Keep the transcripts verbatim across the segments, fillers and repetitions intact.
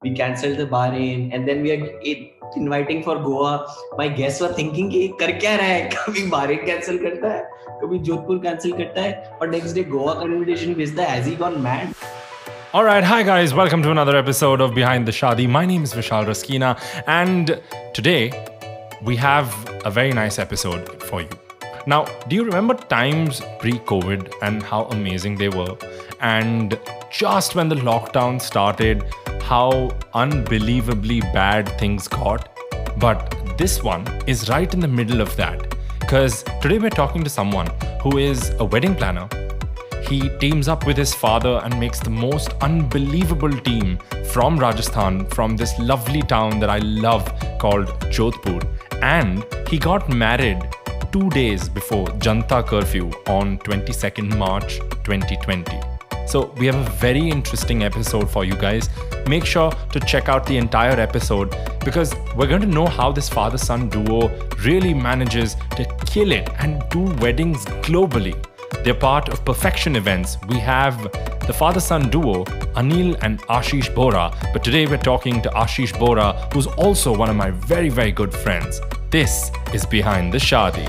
We cancelled the Bahrain, and then we are it, inviting for Goa. My guests were thinking कि कर क्या रहा है? कभी Bahrain cancel करता है, कभी जोधपुर cancel करता है, और next day Goa का invitation भेजता है. Has he gone mad? All right, hi guys, welcome to another episode of Behind the Shadi. My name is Vishal Raskina, and today we have a very nice episode for you. Now, do you remember times pre-COVID and how amazing they were? And just when the lockdown started, how unbelievably bad things got? But this one is right in the middle of that. Because today we're talking to someone who is a wedding planner. He teams up with his father and makes the most unbelievable team from Rajasthan, from this lovely town that I love called Jodhpur. And he got married two days before Janta curfew on twenty-second March twenty twenty. So we have a very interesting episode for you guys. Make sure to check out the entire episode because we're going to know how this father-son duo really manages to kill it and do weddings globally. They're part of Perfection Events. We have the father-son duo, Anil and Ashish Bora. But today we're talking to Ashish Bora, who's also one of my very, very good friends. This is Behind the Shadi.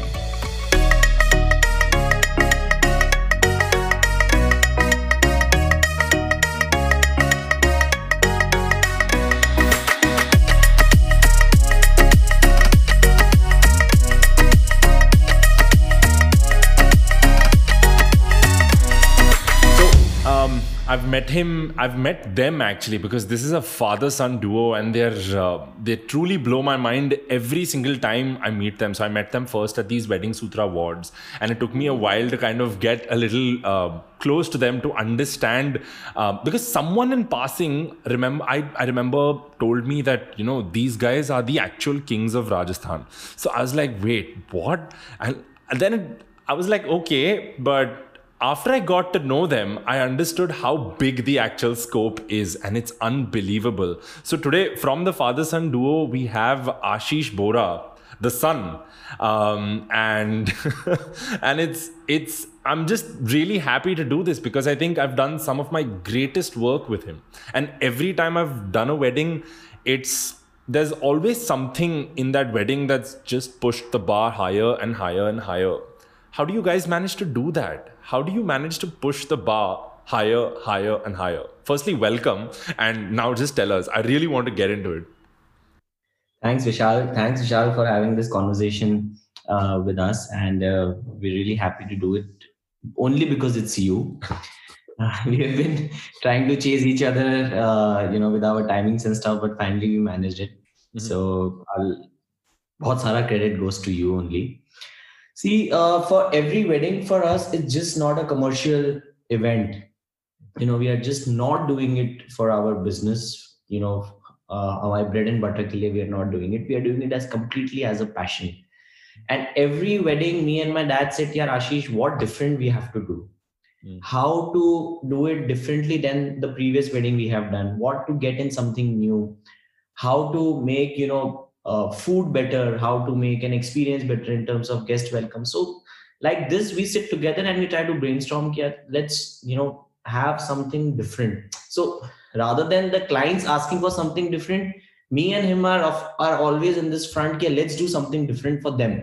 I've met him, I've met them actually because this is a father-son duo and they're uh, they truly blow my mind every single time I meet them. So I met them first at these Wedding Sutra awards and it took me a while to kind of get a little uh, close to them to understand uh, because someone in passing, remember I, I remember told me that, you know, these guys are the actual kings of Rajasthan. So I was like, wait, what? And, and then it, I was like, okay, but after I got to know them, I understood how big the actual scope is and it's unbelievable. So today from the father-son duo, we have Ashish Bora, the son. Um, and and it's, it's, I'm just really happy to do this because I think I've done some of my greatest work with him. And every time I've done a wedding, it's, there's always something in that wedding that's just pushed the bar higher and higher and higher. How do you guys manage to do that? How do you manage to push the bar higher, higher, and higher? Firstly, welcome. And now just tell us. I really want to get into it. Thanks, Vishal. Thanks, Vishal, for having this conversation uh, with us. And uh, we're really happy to do it only because it's you. Uh, we have been trying to chase each other, uh, you know, with our timings and stuff, but finally we managed it. Mm-hmm. So I'll, bahut sara credit goes to you only. See, uh, for every wedding for us, it's just not a commercial event. You know, we are just not doing it for our business. You know, uh, my bread and butter ke liye, we are not doing it. We are doing it as completely as a passion. And every wedding, me and my dad said, "Yaar, Ashish, what different we have to do? Mm. How to do it differently than the previous wedding we have done? What to get in something new? How to make, you know, Uh, food better, how to make an experience better in terms of guest welcome." So like this, we sit together and we try to brainstorm, let's, you know, have something different. So rather than the clients asking for something different, me and him are, of, are always in this front, let's do something different for them.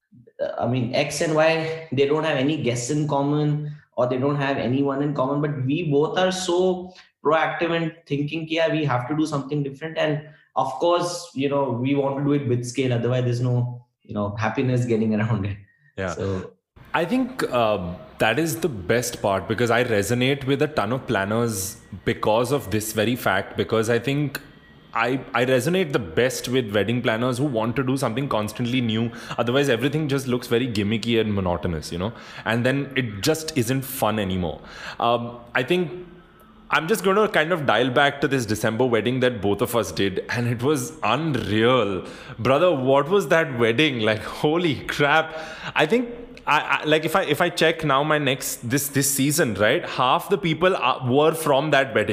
I mean, X and Y, they don't have any guests in common or they don't have anyone in common, but we both are so proactive and thinking, yeah, we have to do something different. And of course, you know, we want to do it with scale. Otherwise, there's no, you know, happiness getting around it. Yeah. So I think um, that is the best part because I resonate with a ton of planners because of this very fact. Because I think I, I resonate the best with wedding planners who want to do something constantly new. Otherwise, everything just looks very gimmicky and monotonous, you know, and then it just isn't fun anymore. Um, I think I'm just going to kind of dial back to this December wedding that both of us did. And it was unreal. Brother, what was that wedding? Like, holy crap. I think, I, I, like if I if I check now my next, this this season, right? Half the people are, were from that wedding.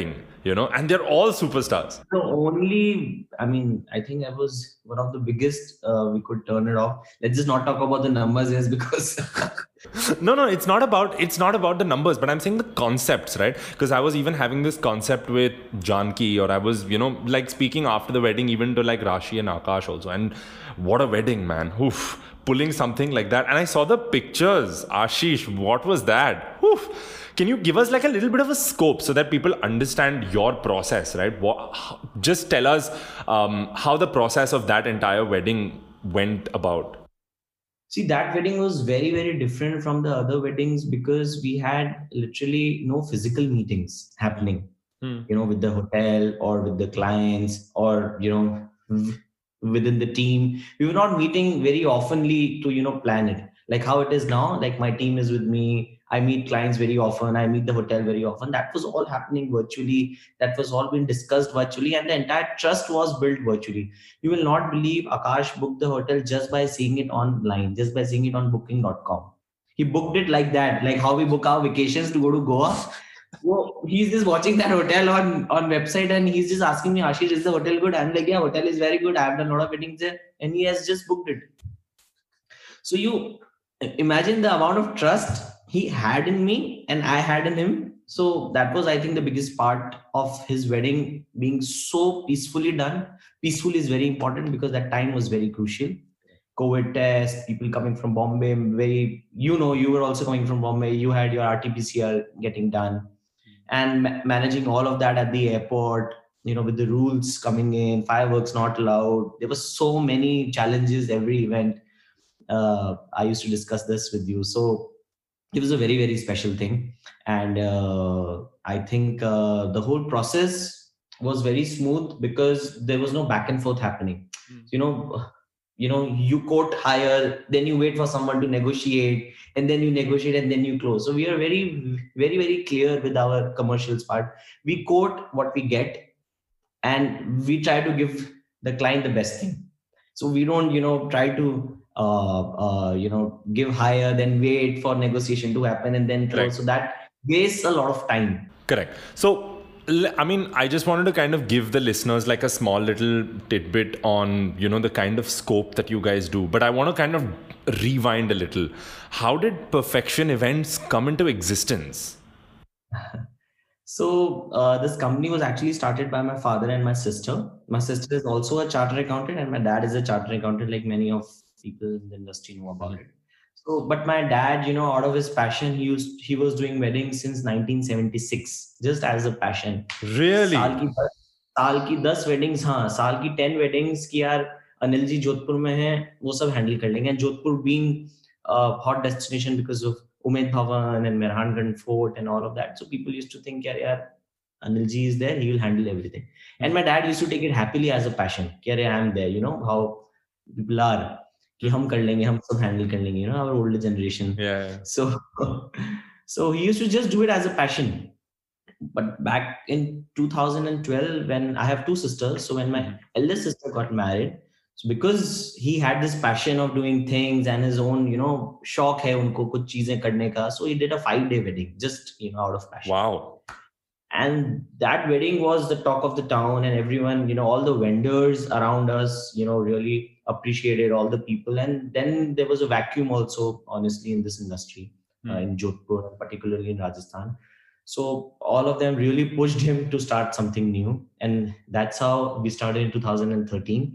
you know, and they're all superstars. The only, I mean, I think I was one of the biggest. Uh, we could turn it off. Let's just not talk about the numbers, yes, because no, no, it's not about it's not about the numbers, but I'm saying the concepts, right? Because I was even having this concept with Janki, or I was, you know, like speaking after the wedding, even to like Rashi and Akash also. And what a wedding, man! Oof, pulling something like that. And I saw the pictures. Ashish, what was that? Oof. Can you give us like a little bit of a scope so that people understand your process, right? What, just tell us um, how the process of that entire wedding went about. See, that wedding was very, very different from the other weddings because we had literally no physical meetings happening, hmm. you know, with the hotel or with the clients or, you know, within the team. We were not meeting very oftenly to, you know, plan it. Like how it is now, like my team is with me. I meet clients very often. I meet the hotel very often. That was all happening virtually. That was all being discussed virtually. And the entire trust was built virtually. You will not believe Akash booked the hotel just by seeing it online, just by seeing it on booking dot com. He booked it like that, like how we book our vacations to go to Goa. So he's just watching that hotel on, on website and he's just asking me, Ashish, is the hotel good? I'm like, yeah, hotel is very good. I've done a lot of weddings there. And he has just booked it. So you imagine the amount of trust he had in me and I had in him. So that was, I think, the biggest part of his wedding being so peacefully done. Peaceful is very important because that time was very crucial. COVID test, people coming from Bombay, very, you know, you were also coming from Bombay. You had your R T P C R getting done and ma- managing all of that at the airport, you know, with the rules coming in, fireworks not allowed. There were so many challenges every event. Uh, I used to discuss this with you. So it was a very, very special thing. And uh, I think uh, the whole process was very smooth because there was no back and forth happening. Mm. You know, you know, you quote higher, then you wait for someone to negotiate, and then you negotiate and then you close. So we are very, very, very clear with our commercials part. We quote what we get and we try to give the client the best thing. So we don't, you know, try to Uh, uh, you know, give higher, then wait for negotiation to happen and then close. Right. So that wastes a lot of time. Correct. So, I mean, I just wanted to kind of give the listeners like a small little tidbit on, you know, the kind of scope that you guys do. But I want to kind of rewind a little. How did Perfection Events come into existence? So uh, this company was actually started by my father and my sister. My sister is also a chartered accountant and my dad is a chartered accountant, like many of people in the industry know about it. So, but my dad, you know, out of his passion, he used he was doing weddings since nineteen seventy-six, just as a passion. Really? साल की साल की दस weddings, हाँ, साल की ten weddings की यार अनिल जी जोधपुर में हैं, वो सब handle कर लेंगे. And Jodhpur being a hot destination because of Umaid Bhawan and Mehrangarh Fort and all of that. So people used to think, yaar, yaar, Anil ji is there, he will handle everything. And my dad used to take it happily as a passion. Yaar, I am there, you know, how people are. कि हम कर लेंगे, हम सब handle कर लेंगे, you know, our older generation. Yeah. So, so he used to just do it as a passion. But back in two thousand twelve, when I have two sisters, so when my elder sister got married, so because he had this passion of doing things and his own, you know, शौक है उनको कुछ चीजें करने का, so he did a five day wedding, just, you know, out of passion. Wow. And that wedding was the talk of the town, and everyone, you know, all the vendors around us, you know, really appreciated all the people. And then there was a vacuum also, honestly, in this industry, mm. uh, in Jodhpur, particularly in Rajasthan. So all of them really pushed him to start something new. And that's how we started in two thousand thirteen,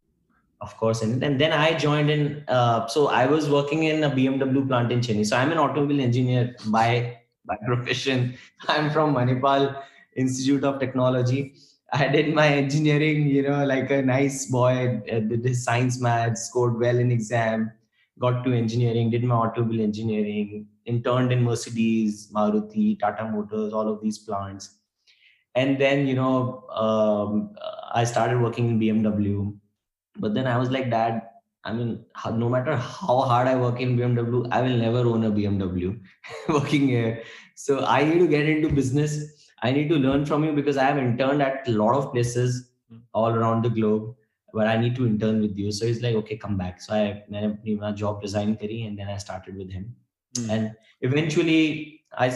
of course. And, and then I joined in. Uh, so I was working in a B M W plant in Chennai. So I'm an automobile engineer by by profession. I'm from Manipal Institute of Technology. I did my engineering, you know, like a nice boy, uh, did his science maths, scored well in exam, got to engineering, did my automobile engineering, interned in Mercedes, Maruti, Tata Motors, all of these plants. And then, you know, um, I started working in B M W. But then I was like, Dad, I mean, no matter how hard I work in B M W, I will never own a B M W working here. So I need to get into business. I need to learn from you because I have interned at a lot of places all around the globe, but I need to intern with you. So he's like, okay, come back. So I my job resigned and then I started with him. Mm. And eventually I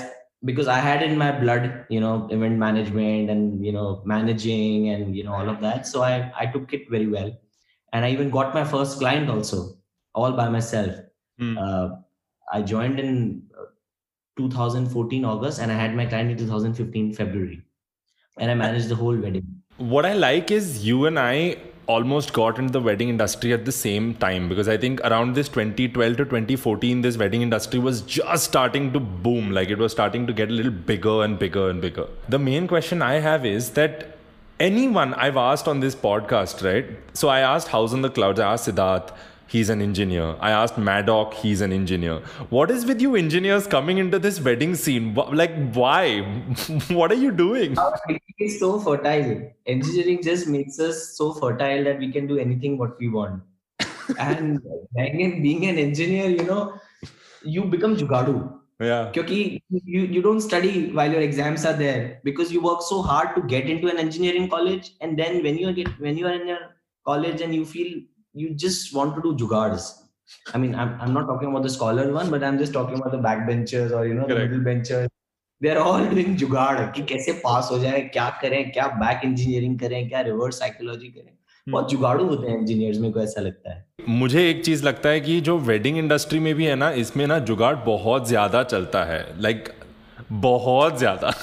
because I had in my blood, you know, event management and, you know, managing and, you know, all of that. So I, I took it very well. And I even got my first client also, all by myself. Hmm. Uh, I joined in uh, two thousand fourteen August, and I had my client in two thousand fifteen February, and I managed the whole wedding. What I like is you and I almost got into the wedding industry at the same time, because I think around this twenty twelve to twenty fourteen, this wedding industry was just starting to boom. Like it was starting to get a little bigger and bigger and bigger. The main question I have is that anyone I've asked on this podcast, right? So I asked House on the Clouds, I asked Siddharth, he's an engineer. I asked Maddock, he's an engineer. What is with you engineers coming into this wedding scene? Like, why? What are you doing? It's so fertile. Engineering just makes us so fertile that we can do anything what we want. And being, being an engineer, you know, you become jugadu. Yeah. Because you, you don't study while your exams are there, because you work so hard to get into an engineering college. And then when you get when you are in your college and you feel you just want to do jugards. I mean, I'm, I'm not talking about the scholar one, but I'm just talking about the backbenchers or, you know, Correct. the middle benchers. They're all doing जुगाड़ कि कैसे पास हो जाए, क्या करें, क्या back engineering करें, क्या रिवर्स साइकोलॉजी करें. बहुत जुगाड़ू होते हैं इंजीनियर्स, मेरे को ऐसा लगता है. मुझे एक चीज लगता है कि जो वेडिंग इंडस्ट्री में भी है ना, इसमें ना जुगाड़ बहुत ज्यादा चलता है, लाइक बहुत ज्यादा.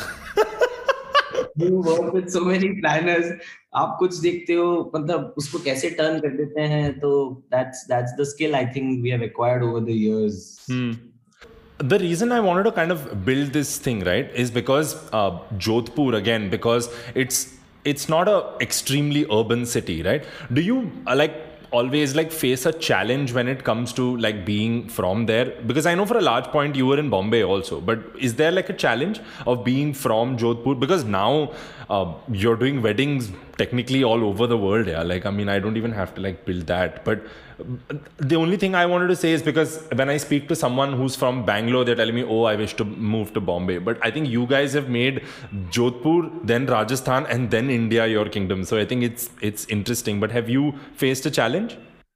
You work with so many planners. आप कुछ देखते हो, मतलब उसको कैसे टर्न कर देते हैं, तो that's that's the skill I think we have acquired over the years. Hmm. The reason I wanted to kind of build this thing, right, is because uh, Jodhpur, again, because it's it's not a extremely urban city, right? Do you uh, like always like face a challenge when it comes to like being from there? Because I know for a large point you were in Bombay also, but is there like a challenge of being from Jodhpur? Because now uh, you're doing weddings technically all over the world. Yeah, like I mean, I don't even have to like build that, but the only thing I wanted to say is because when I speak to someone who's from Bangalore, they're telling me, oh, I wish to move to Bombay. But I think you guys have made Jodhpur, then Rajasthan, and then India your kingdom. So I think it's it's interesting. But have you faced a challenge?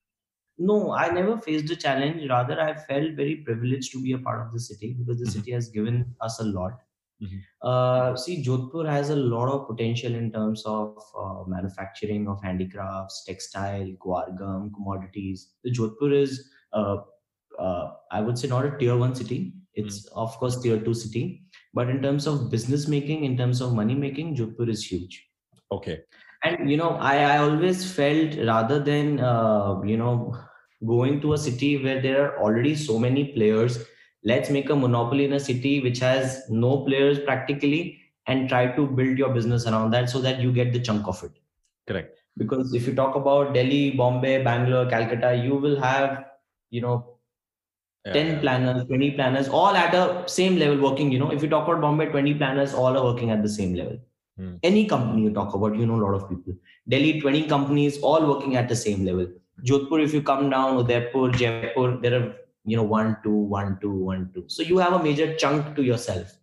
No, I never faced a challenge. Rather, I felt very privileged to be a part of the city, because the Mm-hmm. city has given us a lot. Mm-hmm. Uh, see, Jodhpur has a lot of potential in terms of uh, manufacturing of handicrafts, textile, guargam, commodities. The Jodhpur is, uh, uh, I would say, not a tier one city. It's of course tier two city, but in terms of business making, in terms of money making, Jodhpur is huge. Okay. And you know, I, I always felt, rather than uh, you know going to a city where there are already so many players, let's make a monopoly in a city which has no players practically, and try to build your business around that so that you get the chunk of it. Correct. Because if you talk about Delhi, Bombay, Bangalore, Calcutta, you will have, you know, Yeah, ten yeah. planners, twenty planners, all at a same level working. You know, if you talk about Bombay, twenty planners, all are working at the same level. Hmm. Any company you talk about, you know, a lot of people. Delhi, twenty companies, all working at the same level. Jodhpur, if you come down, Udaipur, Jaipur, there are, you know, one, two, one, two, one, two. So you have a major chunk to yourself.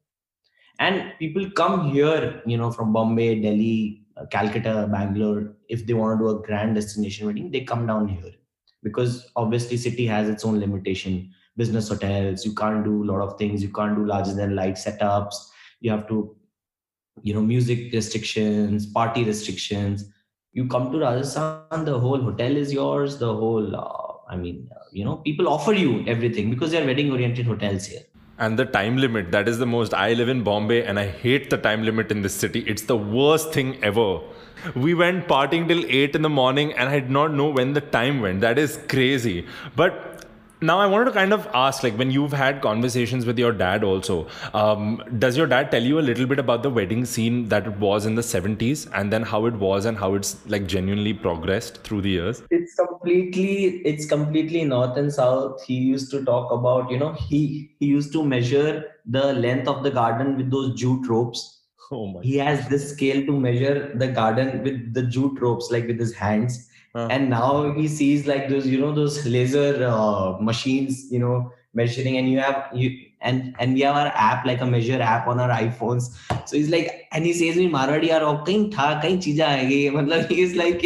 And people come here, you know, from Bombay, Delhi, uh, Calcutta, Bangalore. If they want to do a grand destination wedding, they come down here, because obviously city has its own limitation. Business hotels, you can't do a lot of things. You can't do larger than life setups. You have to, you know, music restrictions, party restrictions. You come to Rajasthan, the whole hotel is yours. The whole, uh, I mean, uh, you know, people offer you everything because they're wedding oriented hotels here. And the time limit, that is the most. I live in Bombay and I hate the time limit in this city. It's the worst thing ever. We went partying till eight in the morning and I did not know when the time went. That is crazy. But now I wanted to kind of ask, like, when you've had conversations with your dad also, um, does your dad tell you a little bit about the wedding scene that it was in the seventies, and then how it was and how it's like genuinely progressed through the years? It's completely, it's completely north and south. He used to talk about, you know, he, he used to measure the length of the garden with those jute ropes. Oh my. He has this scale to measure the garden with the jute ropes, like with his hands. Huh. And now he sees like those, you know, those laser uh, machines, you know, measuring, and you have you and and we have our app, like a measure app on our iPhones. So he's like, and he says me, Marwadi yaar, oh, kahin tha, kahin cheeza aayegi. Matlab he's like,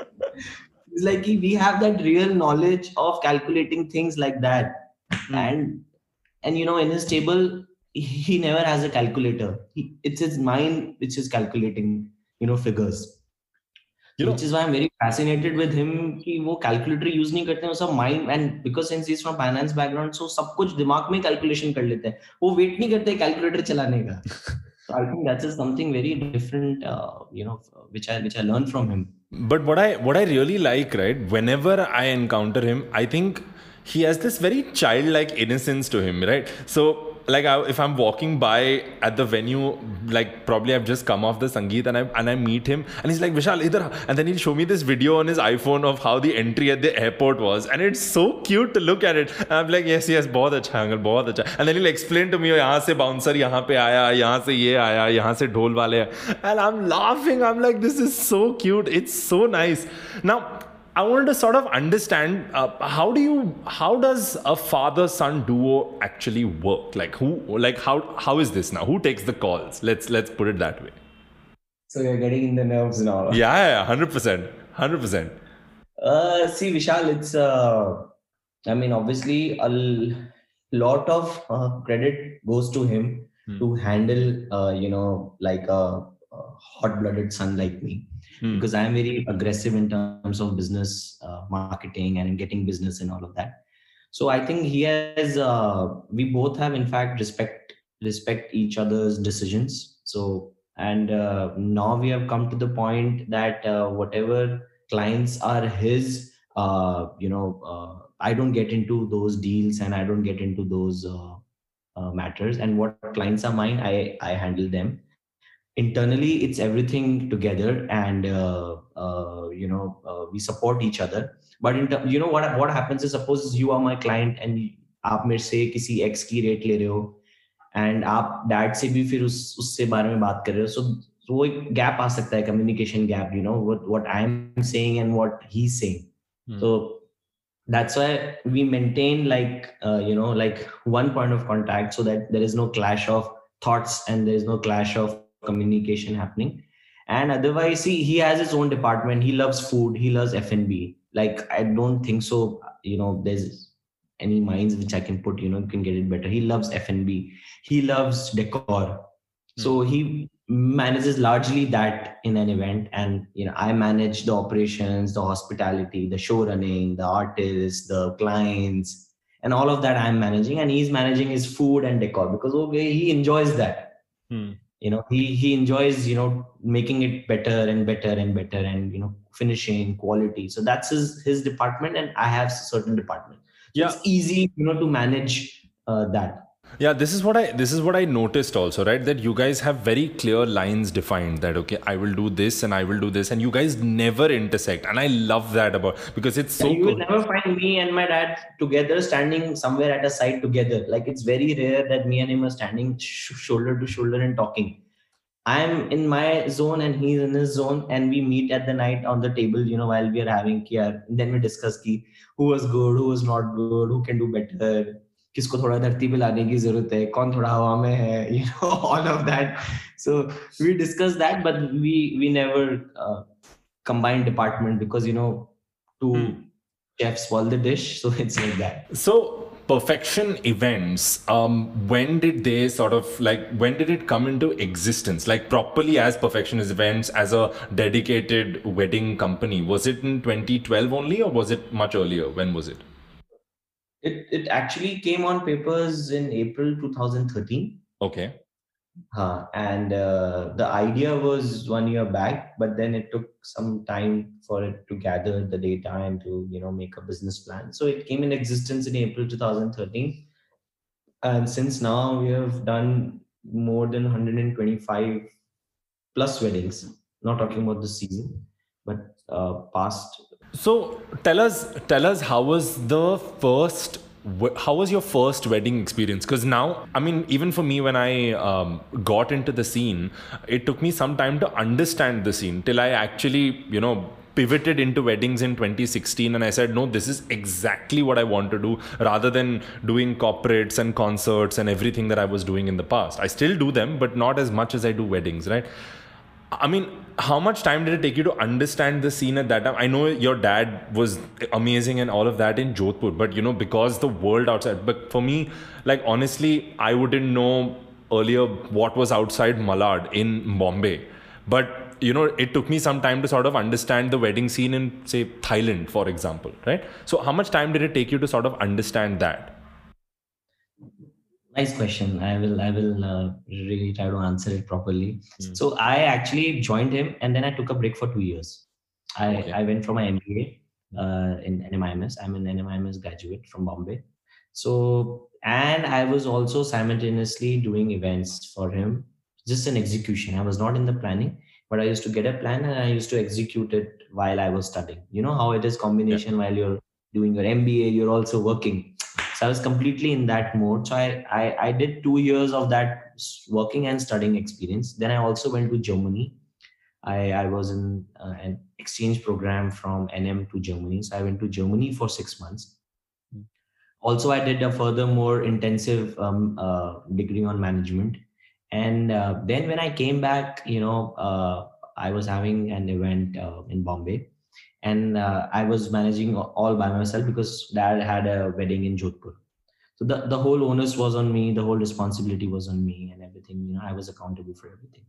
he's like, we have that real knowledge of calculating things like that. Hmm. And and you know, in his table, he never has a calculator. He, it's his mind which is calculating, you know, figures. You So know, which is why I'm very fascinated with him कि वो calculator use नहीं करते हैं, सब mind, and because since he's from finance background, so सब कुछ दिमाग में calculation कर लेते हैं, वो wait नहीं करते calculator चलाने का. So I think that's something very different, uh, you know, which I which I learned from him. But what I what I really like, right? Whenever I encounter him, I think he has this very childlike innocence to him, right? So like I, if I'm walking by at the venue, like probably I've just come off the Sangeet and I and I meet him and he's like, Vishal, idhar, and then he'll show me this video on his iPhone of how the entry at the airport was, and it's so cute to look at it. And I'm like, yes, yes, बहुत अच्छा uncle, बहुत अच्छा. And then he'll explain to me, यहाँ से bouncer यहाँ पे आया, यहाँ से ये आया, यहाँ से ढोल वाले, and I'm laughing. I'm like, this is so cute. It's so nice. Now, I wanted to sort of understand uh, how do you how does a father-son duo actually work? Like who like how how is this now? Who takes the calls? Let's let's put it that way. So you're getting in the nerves now. Yeah, yeah, hundred percent, hundred percent. Uh, see, Vishal, it's uh, I mean, obviously, a l- lot of uh, credit goes to him Hmm. to handle, uh, you know, like a, a hot-blooded son like me. Hmm. Because I am very aggressive in terms of business uh, marketing and in getting business and all of that. So I think he has. Uh, we both have, in fact, respect respect each other's decisions. So and uh, now we have come to the point that uh, whatever clients are his, uh, you know, uh, I don't get into those deals and I don't get into those uh, uh, matters. And what clients are mine, I I handle them internally. It's everything together, and uh, uh, you know uh, we support each other. But in ter- you know what what happens is, suppose you are my client and आप मेरे से किसी x की rate ले रहे हो and आप dad से भी फिर उस उससे बारे में बात कर रहे हो, सो so, वो एक गैप आ सकता है, communication gap, you know what what I am saying and what he is saying. So that's why we maintain like uh, you know like one point of contact, so that there is no clash of thoughts and there is no clash of communication happening. And otherwise, see, he has his own department. He loves food, he loves F and B. Like, I don't think so, you know there's any minds which I can put, you know you can get it better. He loves F and B, he loves decor. So he manages largely that in an event, and you know I manage the operations, the hospitality, the show running, the artists, the clients, and all of that I'm managing, and he's managing his food and decor, because okay, he enjoys that. Hmm. You know he he enjoys, you know making it better and better and better, and you know finishing quality. So that's his his department, and I have certain department. So Yeah. it's easy, you know to manage uh, that. Yeah, this is what I this is what I noticed also, right? That you guys have very clear lines defined that okay, I will do this and I will do this, and you guys never intersect, and I love that about, because it's so You will cool. never find me and my dad together standing somewhere at a site together. Like, it's very rare that me and him are standing sh- shoulder to shoulder and talking. I'm in my zone and he's in his zone, and we meet at the night on the table, you know, while we are having kia. Then we discuss ki who was good, who was not good, who can do better, किसको थोड़ा धरती पे लाने की जरूरत है, कौन थोड़ा हवा में है, you know, all of that. So we discuss that, but we we never uh, combine department, because you know two Hmm. chefs spoil the dish, so it's like that. So perfection events, um, when did they sort of like when did it come into existence, like properly as perfectionist events, as a dedicated wedding company? Was it in twenty twelve only, or was it much earlier? When was it? It it actually came on papers in April twenty thirteen. Okay. Huh. And uh, the idea was one year back, but then it took some time for it to gather the data and to you know make a business plan. So it came in existence in April twenty thirteen, and since now we have done more than one hundred twenty-five plus weddings. Not talking about the season, but uh, past. So tell us, tell us how was the first, wh- how was your first wedding experience? Because now, I mean, even for me, when I um, got into the scene, it took me some time to understand the scene till I actually, you know, pivoted into weddings in twenty sixteen, and I said, no, this is exactly what I want to do, rather than doing corporates and concerts and everything that I was doing in the past. I still do them, but not as much as I do weddings, right? I mean, how much time did it take you to understand the scene at that time? I know your dad was amazing and all of that in Jodhpur, but you know, because the world outside, but for me, like honestly, I wouldn't know earlier what was outside Malad in Bombay. But you know, it took me some time to sort of understand the wedding scene in, say, Thailand, for example, right? So how much time did it take you to sort of understand that? Nice question. I will I will uh, really try to answer it properly. Mm. So I actually joined him, and then I took a break for two years. I, Okay. I went for my M B A uh, in N M I M S. I'm an N M I M S graduate from Bombay. So, and I was also simultaneously doing events for him, just an execution. I was not in the planning, but I used to get a plan and I used to execute it while I was studying. You know how it is combination while you're doing your M B A, you're also working. So I was completely in that mode. So I, I, I did two years of that s- working and studying experience. Then I also went to Germany. I, I was in uh, an exchange program from N M to Germany. So I went to Germany for six months. Also, I did a further more intensive um, uh, degree on management. And uh, then when I came back, you know, uh, I was having an event uh, in Bombay, and uh, I was managing all by myself because dad had a wedding in Jodhpur. So the, the whole onus was on me, the whole responsibility was on me and everything. You know, I was accountable for everything.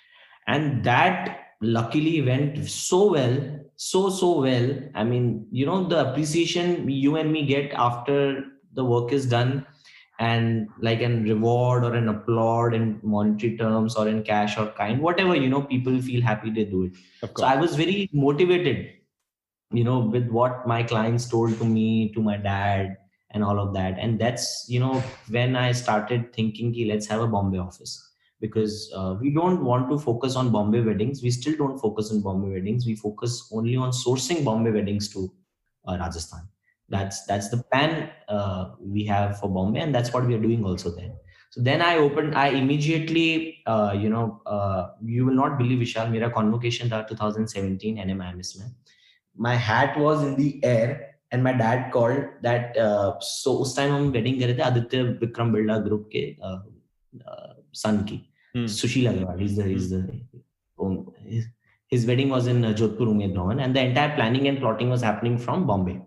And that luckily went so well, so, so well. I mean, you know, the appreciation you and me get after the work is done, and like an reward or an applaud in monetary terms or in cash or kind, whatever, you know, people feel happy they do it. Of So I course. was very motivated, you know, with what my clients told to me, to my dad, and all of that. And that's, you know, when I started thinking, "Ki, let's have a Bombay office." Because uh, we don't want to focus on Bombay weddings. We still don't focus on Bombay weddings. We focus only on sourcing Bombay weddings to uh, Rajasthan. That's that's the plan uh, we have for Bombay, and that's what we are doing also there. So then I opened. I immediately, uh, you know, uh, you will not believe, Vishal, मेरा convocation था twenty seventeen N M I M S में. My hat was in the air and my dad called that uh, so उस time हम wedding कर रहे थे Aditya Vikram Birla group के uh, uh, son की Hmm. Sushil Agarwal. He's the he's the um, his, his wedding was in uh, Jodhpur Umaid Bhawan, and the entire planning and plotting was happening from Bombay.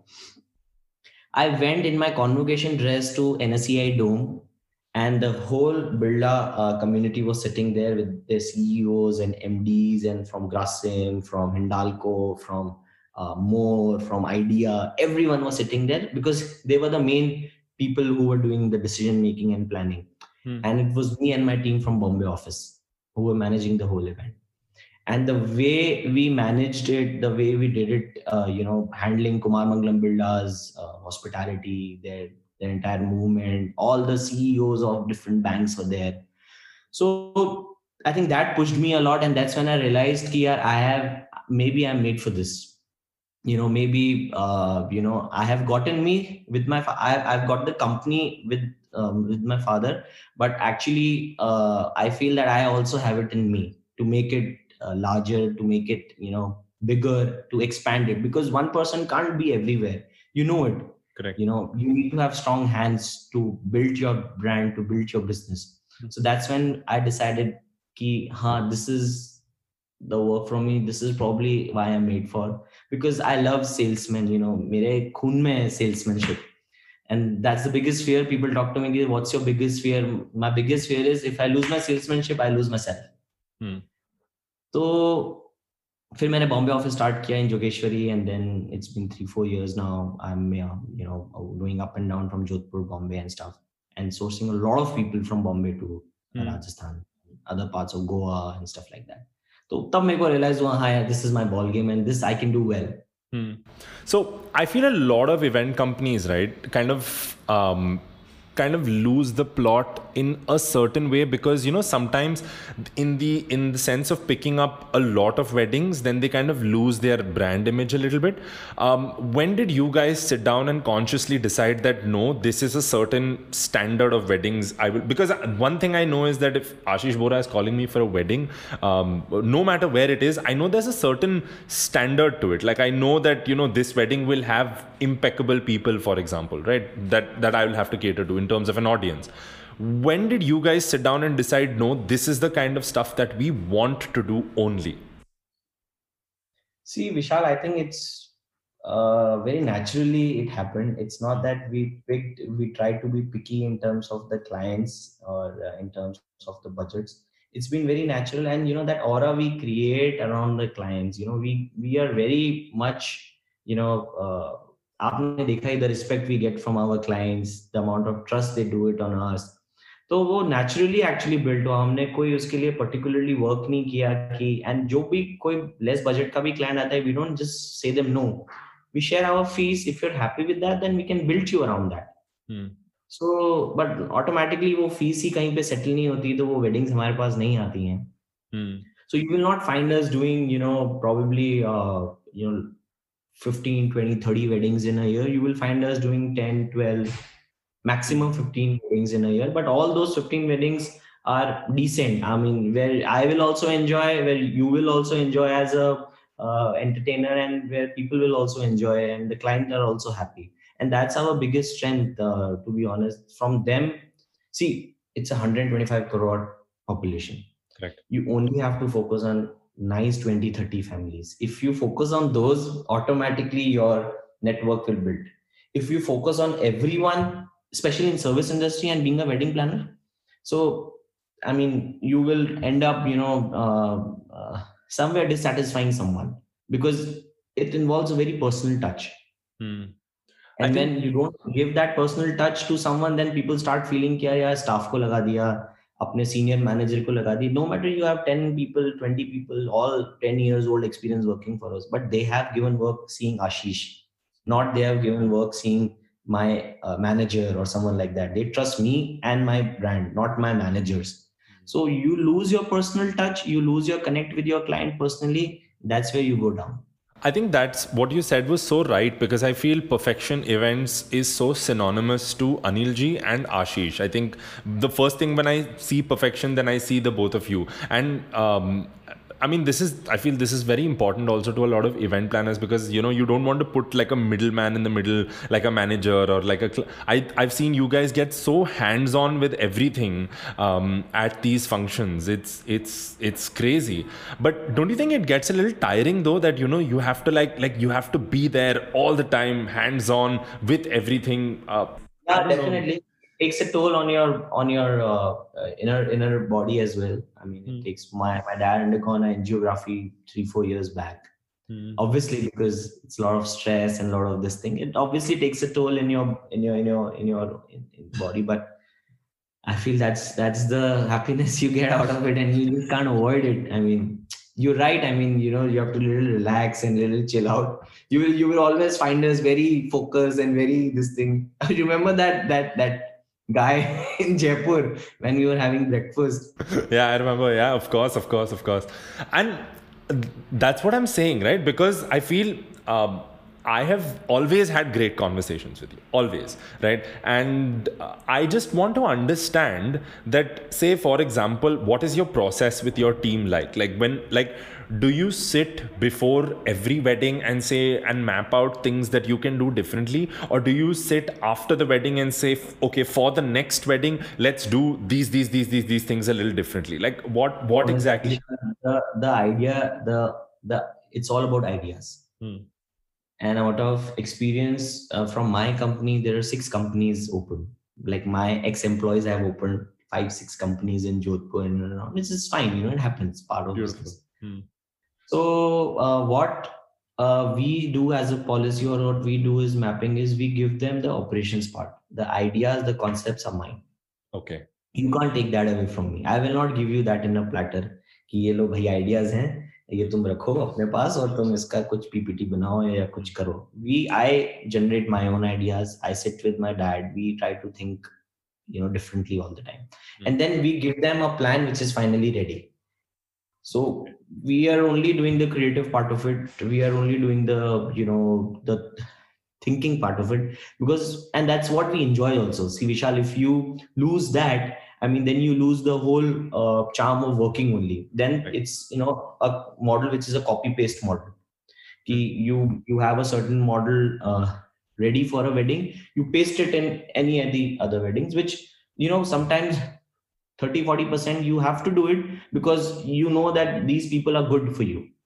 I went in my convocation dress to N S E I Dome, and the whole Birla uh, community was sitting there with their C E Os and M Ds, and from Grasim, from Hindalco, from uh, More, from Idea. Everyone was sitting there because they were the main people who were doing the decision making and planning. Hmm. And it was me and my team from Bombay office who were managing the whole event. And the way we managed it, the way we did it, uh, you know, handling Kumar Mangalam Birla's uh, hospitality, their their entire movement, all the C E Os of different banks were there. So I think that pushed me a lot, and that's when I realized, "Ki, yaar, I have maybe I'm made for this." You know, maybe uh, you know, I have gotten me with my fa- I've, I've got the company with um, with my father, but actually uh, I feel that I also have it in me to make it uh, larger, to make it, you know, bigger, to expand it, because one person can't be everywhere, you know it. Correct. You know, you need to have strong hands to build your brand, to build your business. So that's when I decided ki ha, this is the work from me, this is probably why I'm made for, because I love salesmen, you know, mere khoon mein hai salesmanship. And that's the biggest fear. People talk to me, what's your biggest fear? My biggest fear is if I lose my salesmanship, I lose myself. Hmm. So फिर मैंने Bombay office start किया in Jogeshwari, and then it's been three four years now. I'm uh, you know, going up and down from Jodhpur, Bombay and stuff, and sourcing a lot of people from Bombay to uh, Hmm. Rajasthan, other parts of Goa and stuff like that. तो तब मेरे को realize हुआ, हाँ यार, this is my ball game and this I can do well. Hmm. So I feel a lot of event companies, right, kind of um, kind of lose the plot in a certain way, because you know sometimes in the in the sense of picking up a lot of weddings, then they kind of lose their brand image a little bit. Um, when did you guys sit down and consciously decide that no, this is a certain standard of weddings I will? Because one thing I know is that if Ashish Bora is calling me for a wedding, um, no matter where it is, I know there's a certain standard to it. Like I know that, you know, this wedding will have impeccable people, for example, right? That that I will have to cater to in terms of an audience. When did you guys sit down and decide, no, this is the kind of stuff that we want to do only? See, Vishal, I think it's uh, very naturally it happened. It's not that we picked, we tried to be picky in terms of the clients or uh, in terms of the budgets. It's been very natural, and you know that aura we create around the clients. You know, we we are very much, you know, uh, आपने देखा ही the respect we get from our clients, the amount of trust they do it on us. तो वो naturally actually build हुआ, हमने कोई उसके लिए particularly work नहीं किया कि, एंड जो भी कोई लेस बजट का भी क्लाइंट आता है, we don't just say them no, we share our fees, if you are happy with that then we can build you around that. So but automatically वो फीस ही कहीं पे सेटल नहीं होती, तो वो वेडिंग्स हमारे पास नहीं आती हैं. So you will not find us doing you know probably you know fifteen, twenty, thirty weddings in a year. You will find us doing ten, twelve, maximum fifteen weddings in a year, but all those fifteen weddings are decent. I mean, where I will also enjoy, where you will also enjoy as a uh, entertainer, and where people will also enjoy, and the clients are also happy. And that's our biggest strength, uh, to be honest. From them, see, it's a one hundred twenty-five crore population. Correct. You only have to focus on nice twenty, thirty families. If you focus on those, automatically your network will build. If you focus on everyone, especially in service industry and being a wedding planner, so I mean, you will end up, you know, uh, uh, somewhere dissatisfying someone, because it involves a very personal touch. Hmm. And when you don't give that personal touch to someone, then people start feeling कि यार staff को लगा दिया, अपने senior manager को लगा दी. No matter you have ten people, twenty people, all ten years old experience working for us, but they have given work seeing Ashish, not they have given work seeing my uh, manager or someone like that. They trust me and my brand, not my managers. So you lose your personal touch, you lose your connect with your client personally. That's where you go down. I think that's what you said was so right, because I feel Perfection Events is so synonymous to Anil ji and Ashish. I think the first thing when I see Perfection, then I see the both of you. And um, I mean, this is, I feel this is very important also to a lot of event planners, because, you know, you don't want to put like a middleman in the middle, like a manager or like a, cl- I, I've seen you guys get so hands-on with everything um, at these functions. It's, it's, it's crazy. But don't you think it gets a little tiring though, that, you know, you have to like, like you have to be there all the time, hands-on with everything? Uh, yeah, definitely. Know. Takes a toll on your on your uh, uh, inner inner body as well. I mean, mm. it takes my my dad undergone a angiography three four years back. Mm. Obviously, because it's a lot of stress and a lot of this thing. It obviously takes a toll in your in your in your in your in, in body. But I feel that's that's the happiness you get out of it, and you just can't avoid it. I mean, you're right. I mean, you know, you have to little relax and little chill out. You will you will always find us very focused and very this thing. Remember that that that. guy in Jaipur when we were having breakfast. Yeah, I remember. Yeah, of course, of course, of course. And that's what I'm saying, right? Because I feel um, I have always had great conversations with you, always, right? And uh, I just want to understand that, say, for example, what is your process with your team like? Like when, like, do you sit before every wedding and say, and map out things that you can do differently? Or do you sit after the wedding and say, okay, for the next wedding, let's do these, these, these, these, these things a little differently? Like what, what exactly? The, the idea, the, the, it's all about ideas. Hmm. And out of experience uh, from my company, there are six companies open. Like my ex-employees have opened five, six companies in Jodhpur and around, which is fine. You know, it happens, part of business. Hmm. So uh, what uh, we do as a policy, or what we do is mapping, is we give them the operations part. The ideas, the concepts are mine. Okay. You can't take that away from me. I will not give you that in a platter. कि ये लो भाई ideas हैं, ये तुम रखो अपने पास और तुम इसका कुछ P P T बनाओ या कुछ करो. We, I generate my own ideas. I sit with my dad. We try to think, you know, differently all the time. Mm-hmm. And then we give them a plan which is finally ready. So we are only doing the creative part of it. We are only doing the, you know, the thinking part of it, because, and that's what we enjoy also. See, Vishal, if you lose that, I mean, then you lose the whole uh, charm of working only. Then right. It's, you know, a model which is a copy paste model. Mm-hmm. You, you have a certain model uh, ready for a wedding, you paste it in any of the other weddings, which you know, sometimes thirty forty percent you have to do it because you know that these people are good for you.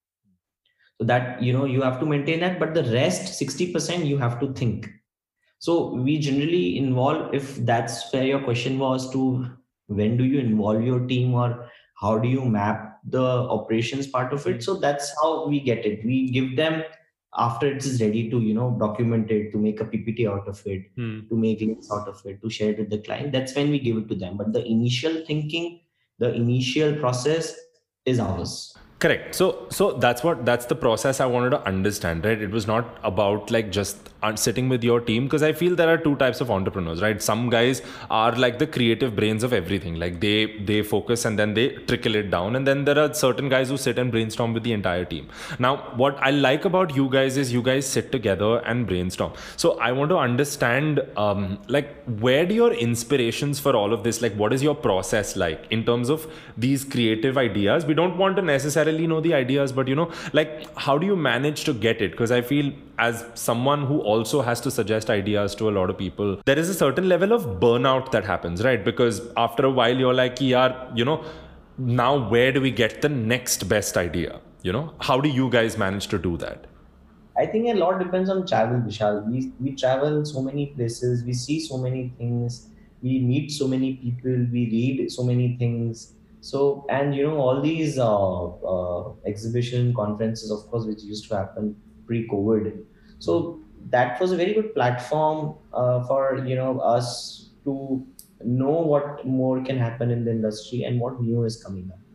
So that, you know, you have to maintain that, but the rest sixty percent you have to think. So we generally involve, if that's where your question was, to when do you involve your team or how do you map the operations part of it. So that's how we get it. We give them after it is ready to, you know, document it, to make a P P T out of it, Hmm. to make links out of it, to share it with the client. That's when we give it to them. But the initial thinking, the initial process is ours. Correct. So, so that's what that's the process I wanted to understand, right? It was not about like just uh, sitting with your team, because I feel there are two types of entrepreneurs, right? Some guys are like the creative brains of everything, like they they focus and then they trickle it down, and then there are certain guys who sit and brainstorm with the entire team. Now, what I like about you guys is you guys sit together and brainstorm. So, I want to understand, um, like, where do your inspirations for all of this, like, what is your process like in terms of these creative ideas? We don't want to necessarily know the ideas, but you know, like, how do you manage to get it? Because I feel as someone who also has to suggest ideas to a lot of people, there is a certain level of burnout that happens, right? Because after a while you're like, yeah, you know, now where do we get the next best idea? You know, how do you guys manage to do that? I think a lot depends on travel, Vishal. We we travel so many places, we see so many things, we meet so many people, we read so many things. So, and you know, all these uh, uh, exhibition conferences, of course, which used to happen pre-COVID. So that was a very good platform uh, for, you know, us to know what more can happen in the industry and what new is coming up.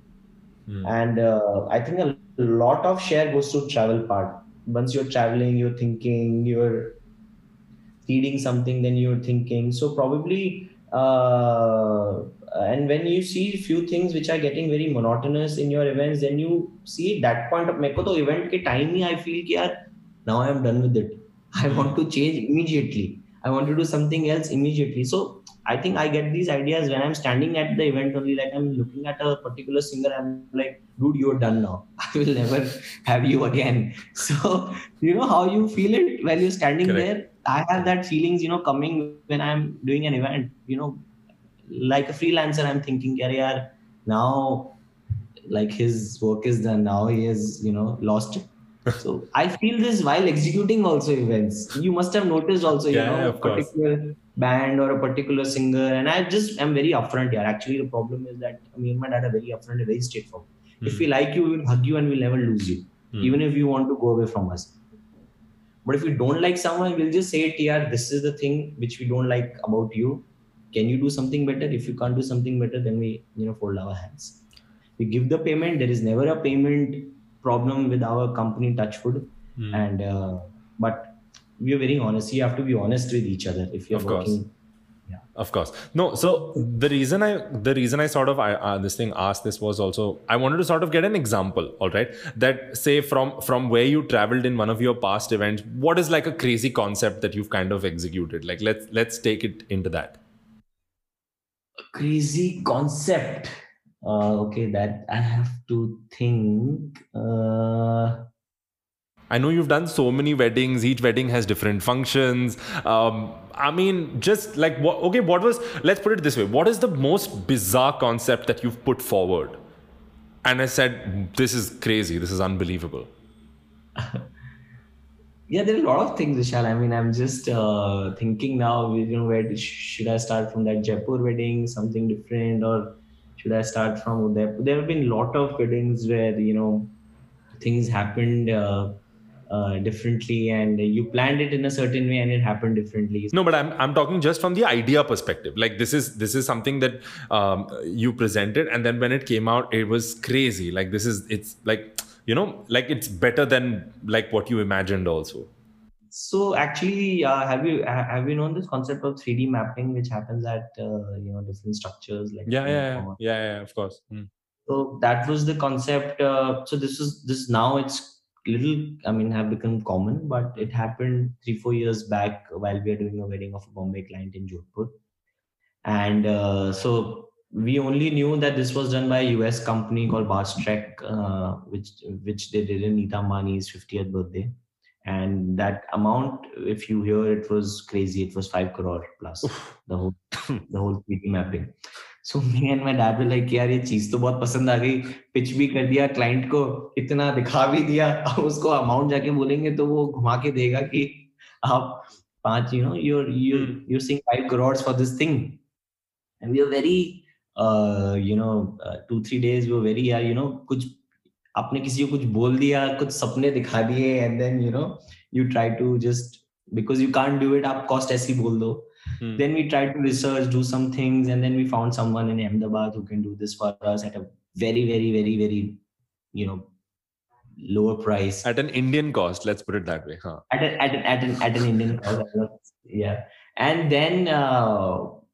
And uh, I think a lot of share goes to travel part. Once you're traveling, you're thinking, you're feeding something, then you're thinking. So probably, uh, and when you see few things which are getting very monotonous in your events, then you see that point of meko to event ke time hi I feel ki yaar, now I am done with it. I want to change immediately. I want to do something else immediately. So I think I get these ideas when I'm standing at the event only, like I'm looking at a particular singer. I'm like, dude, you're done now. I will never have you again. So, you know how you feel it while you're standing Correct. there? I have that feelings, you know, coming when I'm doing an event, you know, like a freelancer, I'm thinking, yaar, now like his work is done. Now he has, you know, lost it. So I feel this while executing also events. You must have noticed also, you Yeah, know, yeah, a of course. particular band or a particular singer. And I just am very upfront here. Actually, the problem is that me and my dad are very upfront and very straightforward. If we like you, we will hug you and we'll never lose you, even if you want to go away from us. But if we don't like someone, we'll just say it, yeah, this is the thing which we don't like about you. Can you do something better? If you can't do something better, then we, you know, fold our hands. We give the payment. There is never a payment problem with our company, Touchwood. Hmm. And uh, but we are very honest. You have to be honest with each other if you're Of course. working. Yeah. Of course. No. So the reason I, the reason I sort of, I, uh, this thing asked this was also, I wanted to sort of get an example. All right. That say from, from where you traveled in one of your past events, what is like a crazy concept that you've kind of executed? Like, let's, let's take it into that. Crazy concept. Uh, okay. That I have to think. Uh, I know you've done so many weddings. Each wedding has different functions. Um, I mean, just like what? Okay, what was? Let's put it this way: what is the most bizarre concept that you've put forward? And I said, "This is crazy. This is unbelievable." Yeah, there are a lot of things, Vishal. I mean, I'm just uh, thinking now. You know, where should I start from? That Jaipur wedding, something different, or should I start from Udaipur? There have been a lot of weddings where, you know, things happened uh, uh, differently, and you planned it in a certain way, and it happened differently. No, but I'm I'm talking just from the idea perspective. Like this is this is something that um, you presented, and then when it came out, it was crazy. Like this is it's like, you know, like it's better than like what you imagined also. So actually, uh, have you ha- have you known this concept of three D mapping, which happens at uh, you know, different structures like, Yeah, you know, yeah, common. yeah, yeah, yeah, of course. Hmm. So that was the concept. Uh, so this is this now it's little, I mean, have become common, but it happened three four years back while we are doing a wedding of a Bombay client in Jodhpur, and uh, so we only knew that this was done by a U S company called Barstrek, uh, which which they did in Nita Mani's fiftieth birthday. And that amount, if you hear, it was crazy. It was five crore plus the whole the whole three D mapping. So me and my dad were like, यार ये चीज तो बहुत पसंद आ गई, pitch भी कर दिया क्लाइंट को, इतना दिखा भी दिया, अब उसको अमाउंट जाके बोलेंगे तो वो घुमा के देगा कि आप पांच, you know, you're you Hmm. you're seeing five crores for this thing. And we were very uh, you know uh, two three days we were very, yeah, you know, कुछ आपने किसी को कुछ बोल दिया, कुछ सपने दिखा दिए, and then you know you try to just, because you can't do it, आप cost ऐसी बोल दो. Hmm. Then we tried to research, do some things, and then we found someone in Ahmedabad who can do this for us at a very very very very you know lower price, At an Indian cost, let's put it that way. Huh. at, a, at, an, at, an, at an Indian cost. Yeah. And then uh,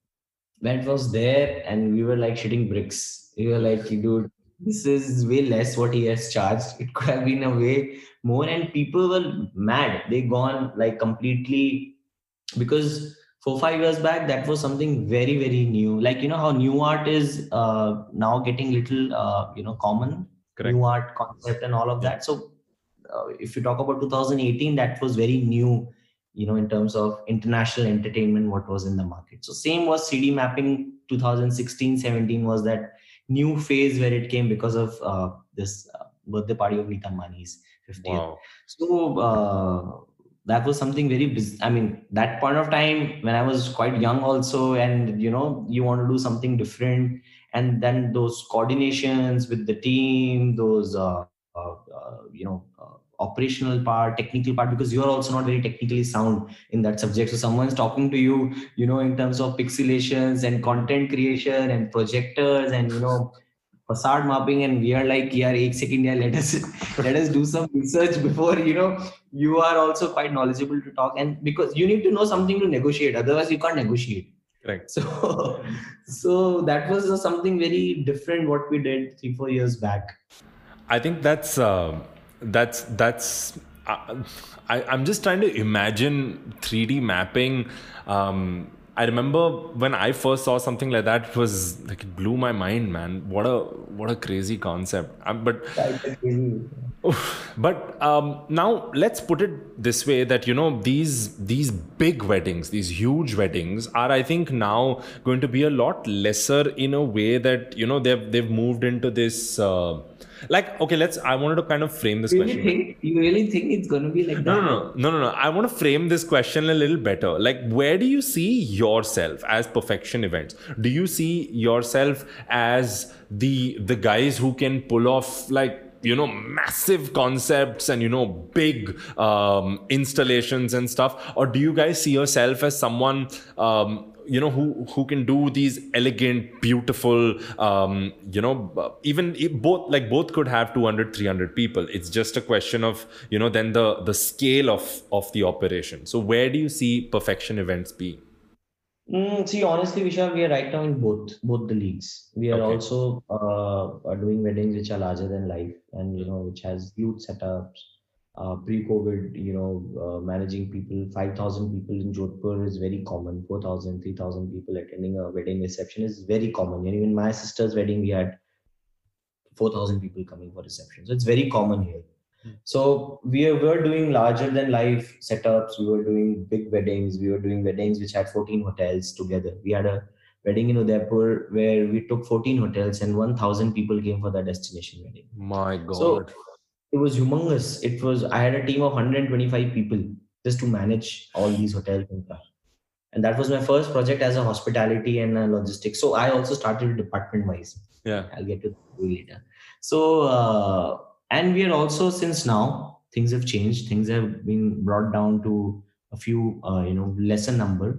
when it was there, and we were like shitting bricks, we were like, dude, this is way less what he has charged. It could have been a way more. And people were mad. They gone like completely, because four five years back that was something very very new. Like, you know how new art is uh, now getting little uh, you know common. Correct. New art concept and all of Yeah. that. So uh, if you talk about two thousand eighteen, that was very new, you know, in terms of international entertainment, what was in the market. So same was C D mapping. two thousand sixteen seventeen was that new phase where it came because of uh, this uh, birthday party of Neeta Ambani's fiftieth. Wow. So uh, that was something very biz- I mean, that point of time when I was quite young also, and you know, you want to do something different, and then those coordinations with the team, those uh, uh, uh, you know uh, operational part, technical part, because you're also not very technically sound in that subject. So someone's talking to you, you know, in terms of pixelations and content creation and projectors and, you know, facade mapping, and we are like, yeah, eight second, yeah, let us let us do some research before, you know, you are also quite knowledgeable to talk, and because you need to know something to negotiate, otherwise you can't negotiate. Correct. So, so that was something very different what we did three four years back. I think that's uh, that's that's. Uh, I, I'm just trying to imagine three D mapping. Um, I remember when I first saw something like that, it was like, it blew my mind, man. What a what a crazy concept. Um, but but um, now let's put it this way, that, you know, these these big weddings, these huge weddings are, I think, now going to be a lot lesser, in a way that, you know, they've they've moved into this uh, like, okay, let's I wanted to kind of frame this You question. really think you really think it's going to be like that? No, no, no, no, no, no. I want to frame this question a little better. Like, where do you see yourself as Perfection Events? Do you see yourself as the the guys who can pull off, like, you know, massive concepts and, you know, big um, installations and stuff? Or do you guys see yourself as someone, um, you know, who who can do these elegant, beautiful, um, you know, even both, like both could have two hundred, three hundred people. It's just a question of, you know, then the the scale of of the operation. So where do you see Perfection Events being? Mm, see, honestly, Vishal, we are right now in both both the leagues. We are Okay. also uh, are doing weddings which are larger than life, and you know, which has huge setups. Uh, pre-COVID, you know, uh, managing people, five thousand people in Jodhpur is very common. four thousand, three thousand people attending a wedding reception is very common. And even my sister's wedding, we had four thousand people coming for reception. So it's very common here. So we were doing larger than life setups. We were doing big weddings. We were doing weddings which had fourteen hotels together. We had a wedding in Udaipur where we took fourteen hotels and one thousand people came for that destination wedding. My God. So it was humongous. It was, I had a team of one hundred twenty-five people just to manage all these hotels and stuff. And that was my first project as a hospitality and a logistics. So I also started department wise. Yeah. I'll get to that later. So, uh, and we are also, since now things have changed, things have been brought down to a few, uh, you know, lesser number.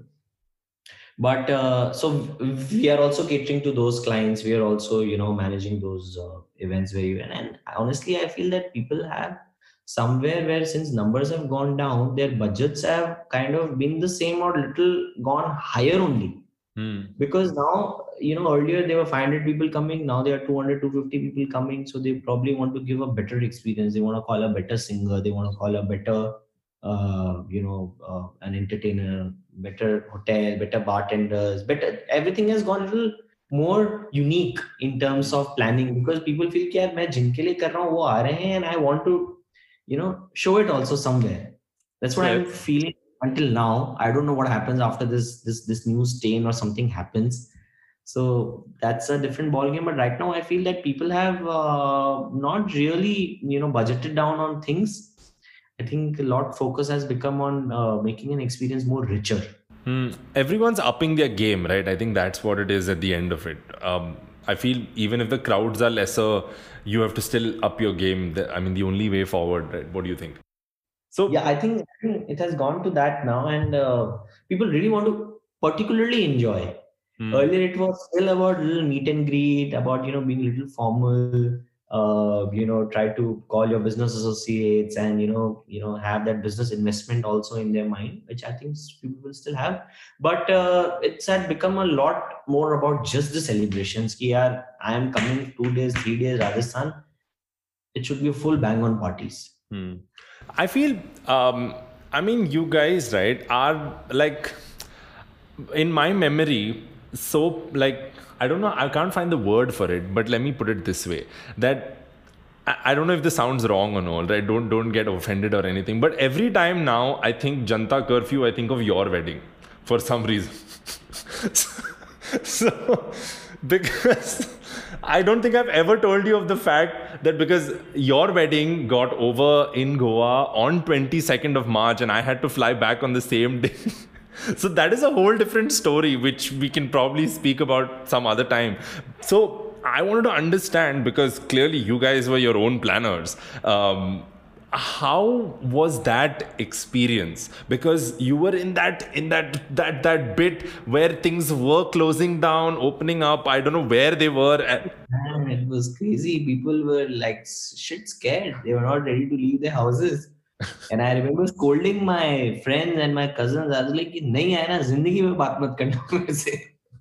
But uh, so we are also catering to those clients. We are also, you know, managing those uh, events very well. And honestly, I feel that people have somewhere where, since numbers have gone down, their budgets have kind of been the same or little gone higher only. Hmm. Because now, you know, earlier there were five hundred people coming, now there are two hundred, two hundred fifty people coming. So they probably want to give a better experience. They want to call a better singer. They want to call a better, uh, you know, uh, an entertainer, better hotel, better bartenders, better, everything has gone a little more unique in terms of planning, because people feel कि यार मैं जिनके लिए कर रहा हूँ वो आ रहे हैं, and I want to, you know, show it also somewhere. That's what Yeah. I'm feeling until now. I don't know what happens after this this this new stain or something happens. So that's a different ballgame. But right now, I feel that people have uh, not really, you know, budgeted down on things. I think a lot focus has become on uh, making an experience more richer. Hmm. Everyone's upping their game, right? I think that's what it is at the end of it. Um, I feel even if the crowds are lesser, you have to still up your game. The- I mean, the only way forward, right? What do you think? So, Yeah, I think, I think it has gone to that now, and uh, people really want to particularly enjoy. hmm. Earlier, it was still about little meet and greet, about you know being a little formal. Uh, you know, try to call your business associates, and you know, you know, have that business investment also in their mind, which I think s- people will still have. But uh, it's had become a lot more about just the celebrations. Ki yaar, I am coming two days, three days, Rajasthan. It should be a full bang on parties. Hmm. I feel, um, I mean, you guys, right, are like, in my memory, so like, I don't know, I can't find the word for it, but let me put it this way that I I don't know if this sounds wrong or not, right? Don't don't get offended or anything. But every time now I think Janta curfew, I think of your wedding for some reason. So because I don't think I've ever told you of the fact that because your wedding got over in Goa on twenty-second of March and I had to fly back on the same day. So that is a whole different story, which we can probably speak about some other time. So I wanted to understand, because clearly you guys were your own planners. Um, how was that experience? Because you were in that in that that that bit where things were closing down, opening up. I don't know where they were. At. Man, it was crazy. People were like shit scared. They were not ready to leave their houses. And I remember scolding my friends and my cousins. I was like, "कि नहीं आया ना जिंदगी में बात मत करना मेरे से."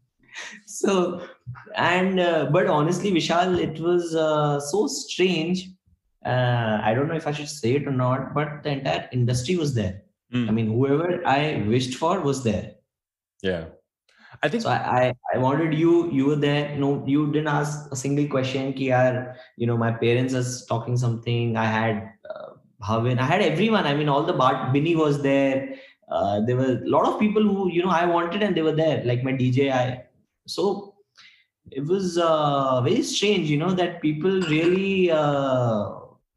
So, and uh, but honestly, Vishal, it was uh, so strange. Uh, I don't know if I should say it or not, but the entire industry was there. I Mm. mean, whoever I wished for was there. Yeah, I think. So I, I, I wanted you, you were there. No, you didn't ask a single question. Ki yaar, you know, my parents are talking something. I had uh, Bhavin, I had everyone. I mean, all the Bart, Binny was there. Uh, there were a lot of people who, you know, I wanted and they were there, like my D J. I, so it was uh, very strange, you know, that people really uh,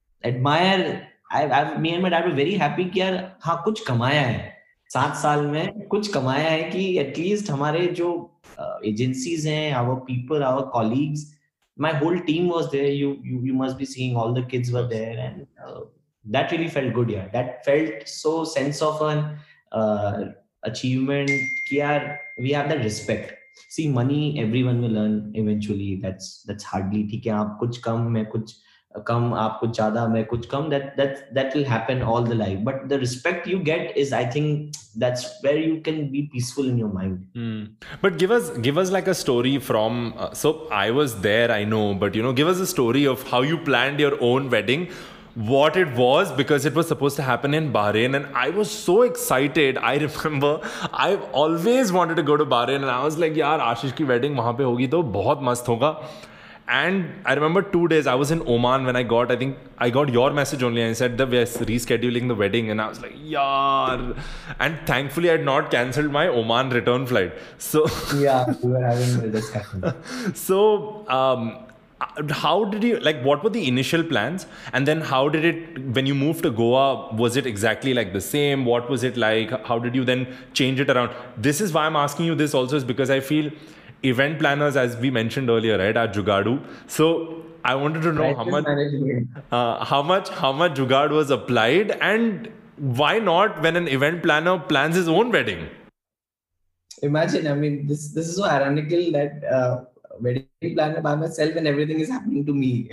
admire. I, I, me and my dad were very happy कि यार हाँ कुछ कमाया है सात साल में कुछ कमाया है कि एटलीस्ट हमारे जो एजेंसीज हैं our people our colleagues my whole team was there you you, you must be seeing all the kids were there and uh, that really felt good yeah that felt so sense of an uh, achievement कि यार we have that respect see money everyone will earn eventually that's that's hardly ठीक है आप कुछ कम मैं कुछ कम आप कुछ ज्यादा मैं कुछ कम that that that will happen all the life but the respect you get is I think that's where you can be peaceful in your mind. Hmm. But give us give us like a story from uh, so I was there, I know, but you know, give us a story of how you planned your own wedding, what it was, because it was supposed to happen in Bahrain and I was so excited. I remember I've always wanted to go to Bahrain and I was like, yaar, Ashish ki wedding wahan pe hogi to bahut mast hoga. And I remember two days I was in Oman when I got, I think I got your message only. And I said that we're rescheduling the wedding. And I was like, yaar. And thankfully I had not cancelled my Oman return flight. So, Yeah, we were having a discussion. so, um, how did you, like, what were the initial plans? And then how did it, when you moved to Goa, was it exactly like the same? What was it like? How did you then change it around? This is why I'm asking you this also, is because I feel event planners, as we mentioned earlier, right, are jugadu. So I wanted to know how Crisis much, management. uh, how much, how much jugad was applied, and why not when an event planner plans his own wedding? Imagine, I mean, this this is so ironical that uh, wedding planner by myself and everything is happening to me.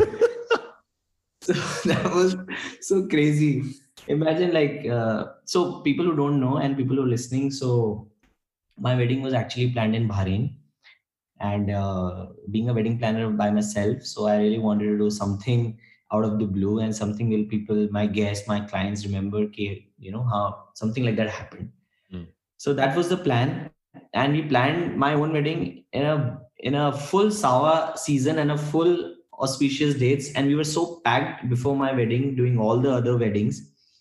So that was so crazy. Imagine like uh, so people who don't know and people who are listening. So my wedding was actually planned in Bahrain, and uh, being a wedding planner by myself, so I really wanted to do something out of the blue and something will people, my guests, my clients remember, ki, you know, how something like that happened. Mm. So that was the plan, and we planned my own wedding in a in a full Sawa season and a full auspicious dates, and we were so packed before my wedding, doing all the other weddings.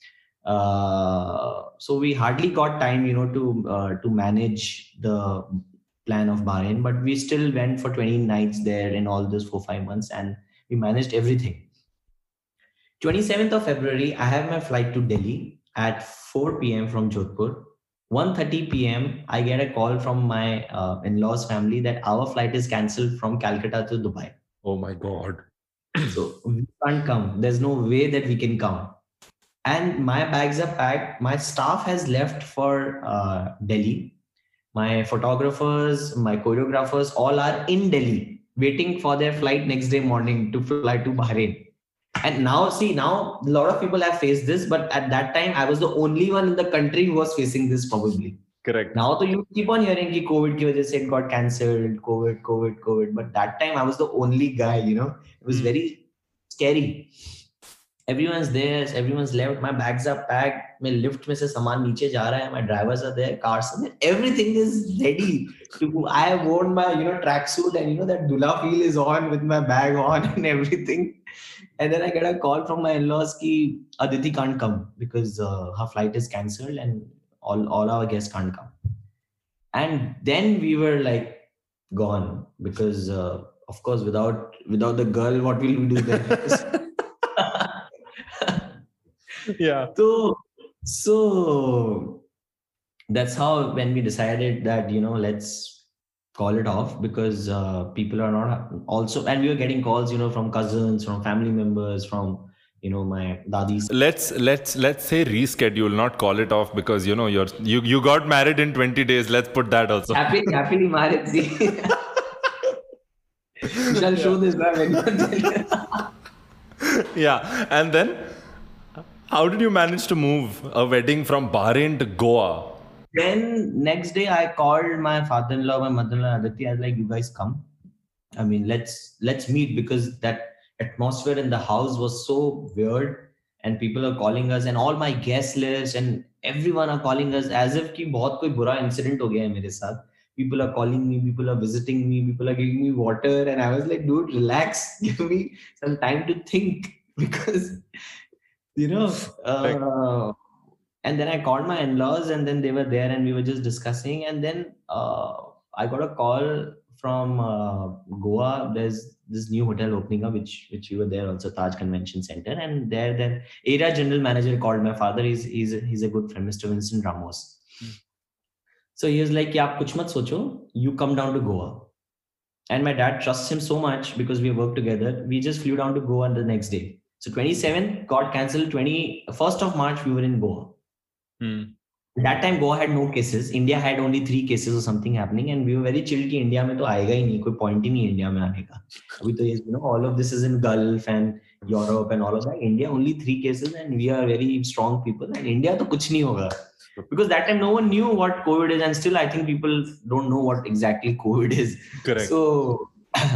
Uh, so we hardly got time, you know, to uh, to manage the plan of Bahrain, but we still went for twenty nights there in all those four five months, and we managed everything. twenty-seventh of February, I have my flight to Delhi at four p.m. from Jodhpur. one thirty p.m. I get a call from my uh, in-laws family that our flight is cancelled from Calcutta to Dubai. Oh my God. So we can't come. There's no way that we can come. And my bags are packed. My staff has left for uh, Delhi. My photographers, my choreographers, all are in Delhi, waiting for their flight next day morning to fly to Bahrain. And now, see, now a lot of people have faced this, but at that time, I was the only one in the country who was facing this probably. Correct. Now, so you keep on hearing that COVID ki wajah se it got cancelled, COVID, COVID, COVID. But that time, I was the only guy, you know, it was mm. very scary. Everyone's there, everyone's left, my bags are packed, my lift mein se saman niche ja raha hai, my drivers are there, cars are there, everything is ready. To, I have worn my, you know, tracksuit and, you know, that dula feel is on with my bag on and everything. And then I get a call from my in-laws ki Aditi can't come because uh, her flight is cancelled and all, all our guests can't come. And then we were like gone because, uh, of course, without without the girl, what will we do then? Yeah. So, so that's how when we decided that, you know, let's call it off because uh, people are not also, and we were getting calls, you know, from cousins, from family members, from, you know, my dadis. Let's let's let's say reschedule, not call it off because, you know, you're you you got married in twenty days. Let's put that also. Happily, happily married. See, we shall show this by when. Yeah, and then how did you manage to move a wedding from Bahrain to Goa? Then next day I called my father-in-law, my mother-in-law, Aditi. I was like, you guys come. I mean, let's let's meet because that atmosphere in the house was so weird and people are calling us and all my guest list and everyone are calling us as if ki bahut koi bura incident ho gaya hai mere sath. People are calling me, people are visiting me, people are giving me water. And I was like, dude, relax. Give me some time to think because, you know, uh, and then I called my in-laws and then they were there and we were just discussing. And then uh, I got a call from uh, Goa. There's this new hotel opening up, which which we were there also, Taj Convention Center. And there, their area general manager called my father. He's he's a, he's a good friend, Mister Vincent Ramos. Hmm. So he was like, "Ki aap kuch mat socho, you come down to Goa." And my dad trusts him so much because we worked together. We just flew down to Goa the next day. So twenty-seventh got cancelled. twenty-first of March we were in Goa. Hmm. That time Goa had no cases. India had only three cases or something happening, and we were very chill कि India में तो आएगा ही नहीं, कोई point ही नहीं India में आने का. अभी तो you know all of this is in Gulf and Europe and all of that. India only three cases, and we are very strong people. And India तो कुछ नहीं होगा. Because that time no one knew what COVID is, and still I think people don't know what exactly COVID is. Correct. So,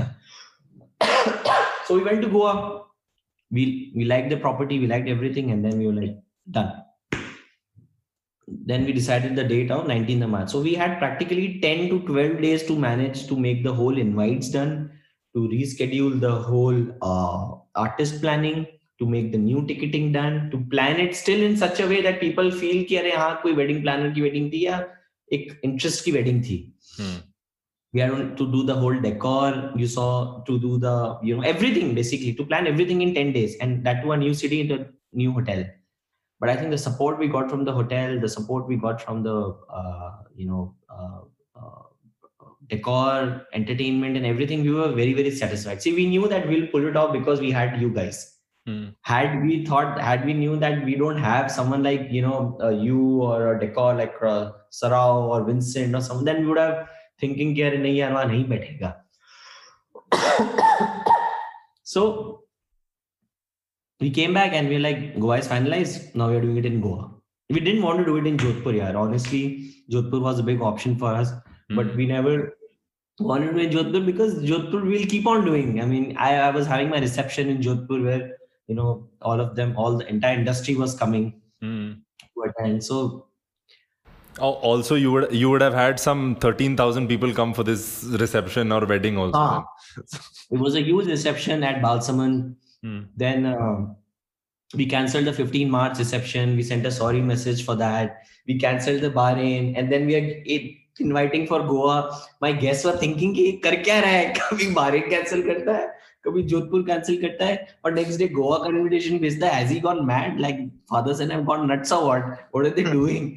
so we went to Goa. We we liked the property, we liked everything, and then we were like done. Then we decided the date of nineteenth of March. So we had practically ten to twelve days to manage to make the whole invites done, to reschedule the whole uh, artist planning, to make the new ticketing done, to plan it still in such a way that people feel कि अरे हाँ कोई wedding planner की wedding थी या एक interest की wedding थी. Hmm. We had to do the whole decor, you saw, to do the, you know, everything basically, to plan everything in ten days, and that to a new city, into a new hotel. But I think the support we got from the hotel, the support we got from the, uh, you know, uh, uh, decor, entertainment and everything, we were very, very satisfied. See, we knew that we'll pull it off because we had you guys. Hmm. Had we thought, had we knew that we don't have someone like, you know, uh, you or a decor like uh, Sarao or Vincent or someone, then we would have thinking कि अरे नहीं यार वहाँ नहीं बैठेगा. So we came back and we were like, Goa is finalized. Now we are doing it in Goa. We didn't want to do it in Jodhpur, yaar. Honestly, Jodhpur was a big option for us, mm. but we never wanted to do it in Jodhpur because Jodhpur we'll keep on doing. I mean, I, I was having my reception in Jodhpur where, you know, all of them, all the entire industry was coming. Mm. And so, also, you would you would have had some thirteen thousand people come for this reception or wedding also. Ah, it was a huge reception at Balsamand. Hmm. Then uh, We cancelled the fifteenth March reception. We sent a sorry message for that. We cancelled the Bahrain, and then we are it, inviting for Goa. My guests were thinking कि कर क्या रहा है? कभी Bahrain cancel करता है, कभी Jodhpur cancel करता है, और next day Goa का invitation भेजता है. Has he gone mad? Like father son have gone nuts or what? What are they doing?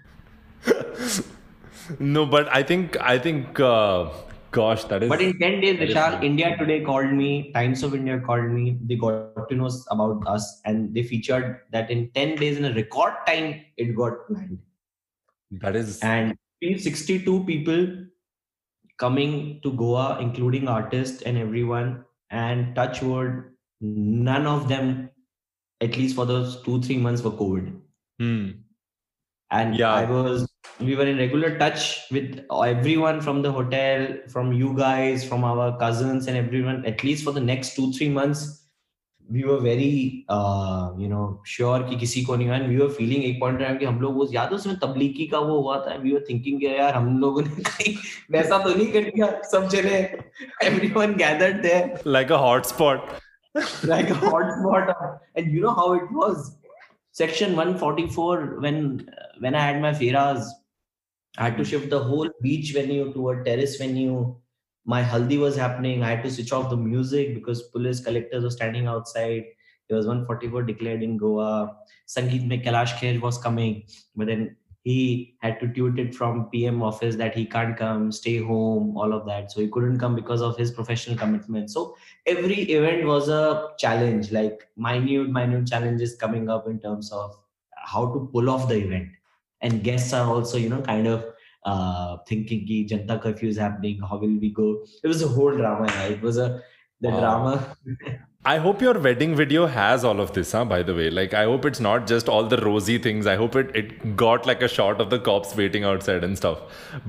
No, but I think I think. Uh... Gosh, that is. But in ten days, Vishal, India Today called me, Times of India called me. They got to know about us, and they featured that in ten days, in a record time, it got planned. That is. And sixty-two people coming to Goa, including artists and everyone. And touch wood, none of them, at least for those two, three months, were COVID. Hmm. And yeah. I was, we were in regular touch with everyone from the hotel, from you guys, from our cousins and everyone. At least for the next two, three months, we were very, uh, you know, sure कि किसी को नहीं हुआ. And we were feeling एक point time कि हम लोग वो याद है उसमें तबलीगी का वो हुआ था. We were thinking कि यार हम लोगों ने कहीं वैसा तो नहीं कर दिया. सब चले, everyone gathered there. Like a hotspot. Like a hotspot. And you know how it was. Section one forty-four, when when I had my fairas, I had to shift the whole beach venue to a terrace venue. My haldi was happening. I had to switch off the music because police collectors were standing outside. There was one forty-four declared in Goa. Sangeet mein Kailash Kher was coming, but then he had to tute it from P M office that he can't come, stay home, all of that. So he couldn't come because of his professional commitment. So every event was a challenge, like minute, minute challenges coming up in terms of how to pull off the event. And guests are also, you know, kind of uh, thinking ki Janta curfew is happening. How will we go? It was a whole drama. Yeah. It was a the wow. drama. I hope your wedding video has all of this, huh, by the way. Like, I hope it's not just all the rosy things. I hope it, it got like a shot of the cops waiting outside and stuff.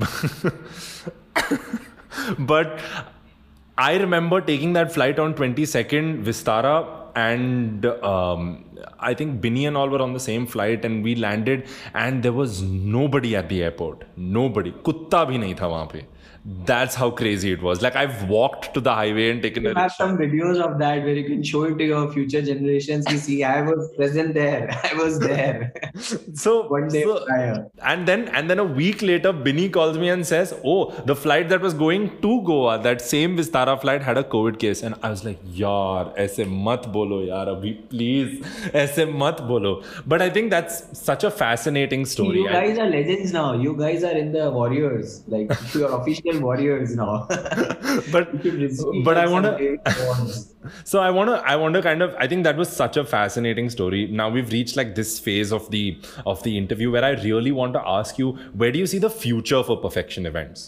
But I remember taking that flight on twenty-second, Vistara, and um, I think Binny and all were on the same flight, and we landed and there was nobody at the airport. Nobody. Kutta bhi nahi tha wahan pe. That's how crazy it was. Like, I've walked to the highway and taken you a have rickshaw. Some videos of that where you can show it to your future generations. You see, I was present there. I was there. So one day so, prior. And then and then a week later, Binny calls me and says, "Oh, the flight that was going to Goa, that same Vistara flight had a COVID case." And I was like, "Yaar, aise mat bolo, yaar, abhi, please, aise mat bolo." But I think that's such a fascinating story. You guys are legends now. You guys are in the Warriors. Like, you are official Warriors now. but but I want to so I want to I want to kind of I think that was such a fascinating story. Now we've reached like this phase of the of the interview where I really want to ask you, where do you see the future for Perfection Events?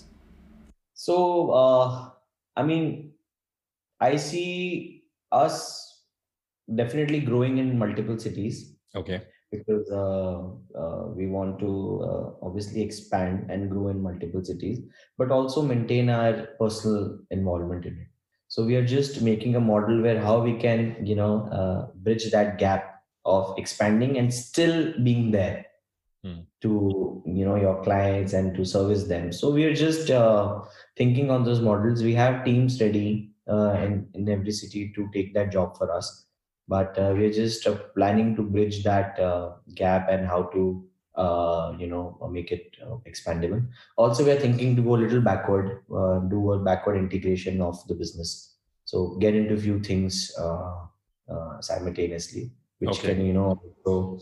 So uh, I mean, I see us definitely growing in multiple cities. Okay. Because uh, uh, we want to uh, obviously expand and grow in multiple cities, but also maintain our personal involvement in it. So we are just making a model where how we can, you know, uh, bridge that gap of expanding and still being there hmm. to, you know, your clients and to service them. So we are just uh, thinking on those models. We have teams ready uh, in, in every city to take that job for us. But uh, we're just uh, planning to bridge that uh, gap and how to, uh, you know, make it uh, expandable. Also, we're thinking to go a little backward, uh, do a backward integration of the business. So get into a few things uh, uh, simultaneously, which okay. can, you know, so,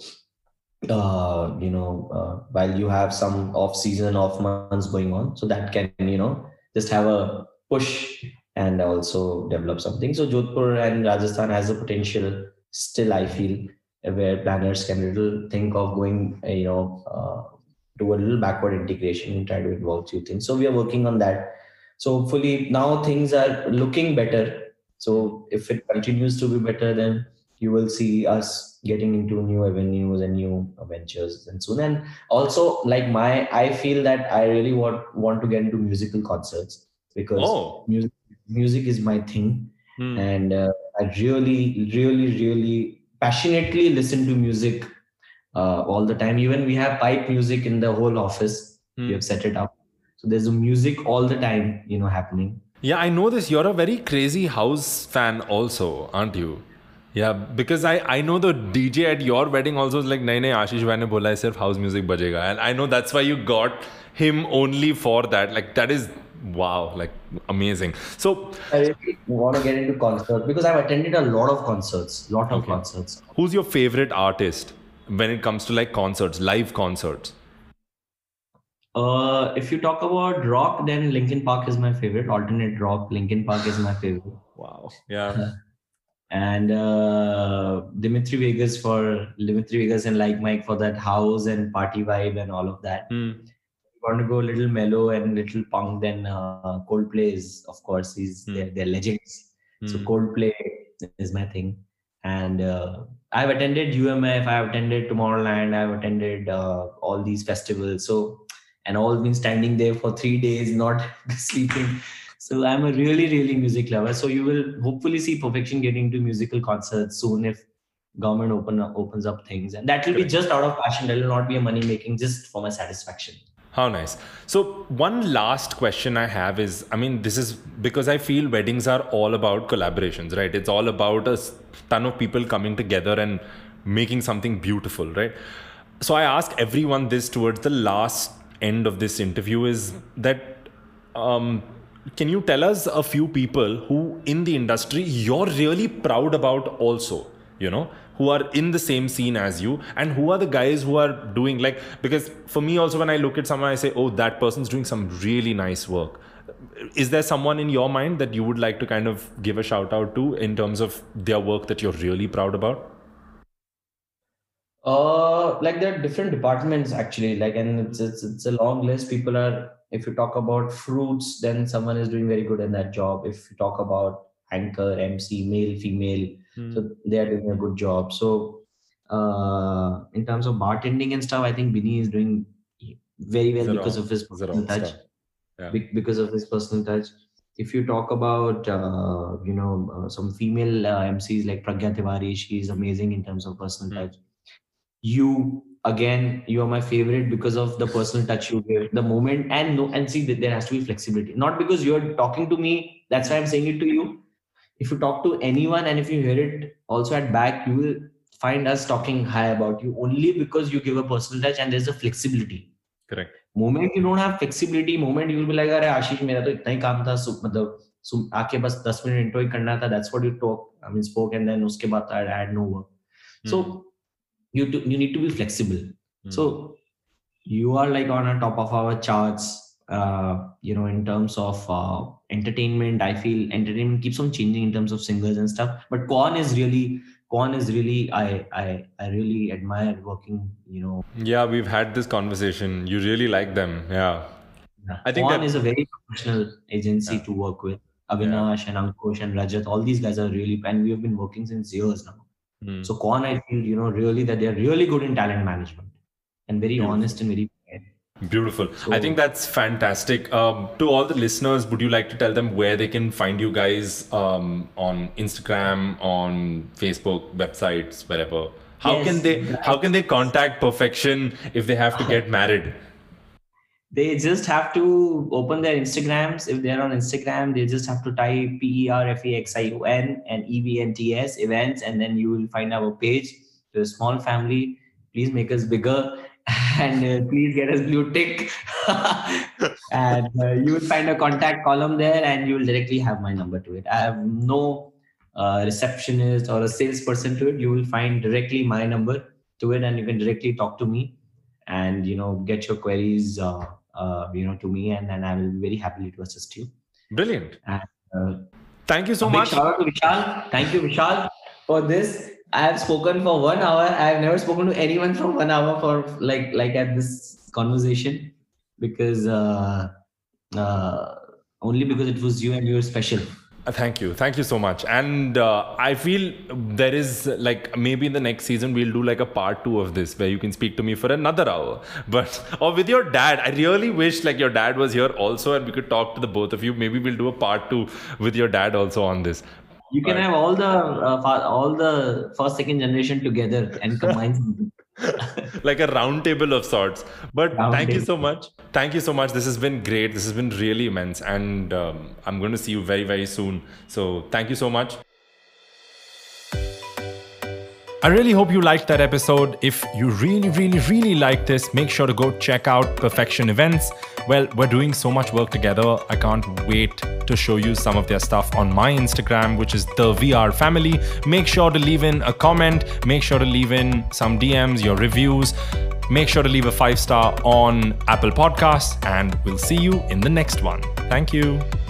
uh, you know, uh, while you have some off season, off months going on, so that can, you know, just have a push and also develop something. So Jodhpur and Rajasthan has the potential still, I feel, where planners can little think of going, you know, uh, to a little backward integration and try to involve few things. So we are working on that. So hopefully now things are looking better. So if it continues to be better, then you will see us getting into new avenues and new ventures and soon. And also, like my, I feel that I really want, want to get into musical concerts because oh. music Music is my thing, hmm. and uh, I really, really, really passionately listen to music uh, all the time. Even we have pipe music in the whole office. Hmm. We have set it up, so there's a music all the time, you know, happening. Yeah, I know this. You're a very crazy house fan, also, aren't you? Yeah, because I I know the D J at your wedding also was like, nahi nahi, Ashish bhai ne bola hai sirf house music bajega, and I know that's why you got him only for that. Like that is wow, like amazing. So I really want to get into concerts because I've attended a lot of concerts, lot of okay. concerts. Who's your favorite artist when it comes to like concerts, live concerts? Uh, if you talk about rock, then Linkin Park is my favorite. Alternate rock, Linkin Park is my favorite. Wow. Yeah. And uh, Dimitri Vegas for Dimitri Vegas and Like Mike for that house and party vibe and all of that. Mm. If you want to go a little mellow and little punk, then uh, Coldplay is, of course, he's Mm. they're, they're legends. Mm. So Coldplay is my thing. And uh, I've attended U M F, I've attended Tomorrowland, I've attended uh, all these festivals. So and all been standing there for three days, not sleeping. So I'm a really, really music lover. So you will hopefully see Perfection getting to musical concerts soon if government open opens up things. And that will be just out of passion. That will not be a money making, just for my satisfaction. How nice. So one last question I have is, I mean, this is because I feel weddings are all about collaborations, right? It's all about a ton of people coming together and making something beautiful, right? So I ask everyone this towards the last end of this interview is that, um, can you tell us a few people who in the industry you're really proud about also, you know, who are in the same scene as you, and who are the guys who are doing like, because for me also when I look at someone, I say, oh, that person's doing some really nice work. Is there someone in your mind that you would like to kind of give a shout out to in terms of their work that you're really proud about? Uh, like there are different departments actually, like, and it's, it's, it's a long list. People are, if you talk about fruits, then someone is doing very good in that job. If you talk about anchor, M C, male, female, mm. so they are doing a good job. So uh, in terms of bartending and stuff, I think Binny is doing very well Zero. because of his personal touch. Yeah. Be- because of his personal touch. If you talk about, uh, you know, uh, some female uh, M Cs like Pragya Tiwari, she's amazing in terms of personal mm. touch. You again, you are my favorite because of the personal touch you give, the moment, and no, and see that there has to be flexibility. Not because you're talking to me, that's why I'm saying it to you. If you talk to anyone and if you hear it also at back, you will find us talking high about you only because you give a personal touch and there's a flexibility. Correct. Moment you don't have flexibility, moment you will be like, "Arey Ashish, मेरा तो इतना ही काम था, मतलब आके बस ten minute intro ही करना था." That's what you talk, I mean, spoke, and then उसके बाद I had no work. Hmm. So you to, you need to be flexible. Hmm. So you are like on a top of our charts, uh, you know, in terms of uh, entertainment. I feel entertainment keeps on changing in terms of singers and stuff. But Quan is really, Quan is really, I, I, I really admire working, you know. Yeah, we've had this conversation. You really like them. Yeah. yeah. I think Quan that, is a very professional agency yeah. to work with. Avinash yeah. and Ankush and Rajat, all these guys are really, and we have been working since years now. Hmm. So Quan, I feel, you know, really that they're really good in talent management and very Beautiful. honest and very fair. Beautiful. So, I think that's fantastic. Um, to all the listeners, would you like to tell them where they can find you guys um, on Instagram, on Facebook, websites, wherever? How yes, can they how can they contact Perfection if they have to get married? They just have to open their Instagrams. If they're on Instagram, they just have to type P E R F E X I O N and E V N T S events, and then you will find our page. We're a small family. Please make us bigger. And uh, please get us blue tick. And uh, you will find a contact column there, and you will directly have my number to it. I have no uh, receptionist or a salesperson to it. You will find directly my number to it, and you can directly talk to me and, you know, get your queries, uh, uh, you know, to me, and then I will be very happily to assist you. Brilliant. And, uh, Thank you so much. Shout out to Vishal. Thank you, Vishal, for this. I have spoken for one hour. I have never spoken to anyone for one hour for like like at this conversation, because uh, uh, only because it was you and you were special. Thank you. Thank you so much. And uh, I feel there is like maybe in the next season we'll do like a part two of this where you can speak to me for another hour. But or with your dad. I really wish like your dad was here also and we could talk to the both of you. Maybe we'll do a part two with your dad also on this. You can have all the uh, all the first, second generation together and combine something. Like a round table of sorts. But round thank table. you so much. Thank you so much. This has been great. This has been really immense. And um, I'm going to see you very, very soon. So thank you so much. I really hope you liked that episode. If you really, really, really like this, make sure to go check out Perfection Events. Well, we're doing so much work together. I can't wait to show you some of their stuff on my Instagram, which is the V R Family. Make sure to leave in a comment. Make sure to leave in some D Ms, your reviews. Make sure to leave a five star on Apple Podcasts, and we'll see you in the next one. Thank you.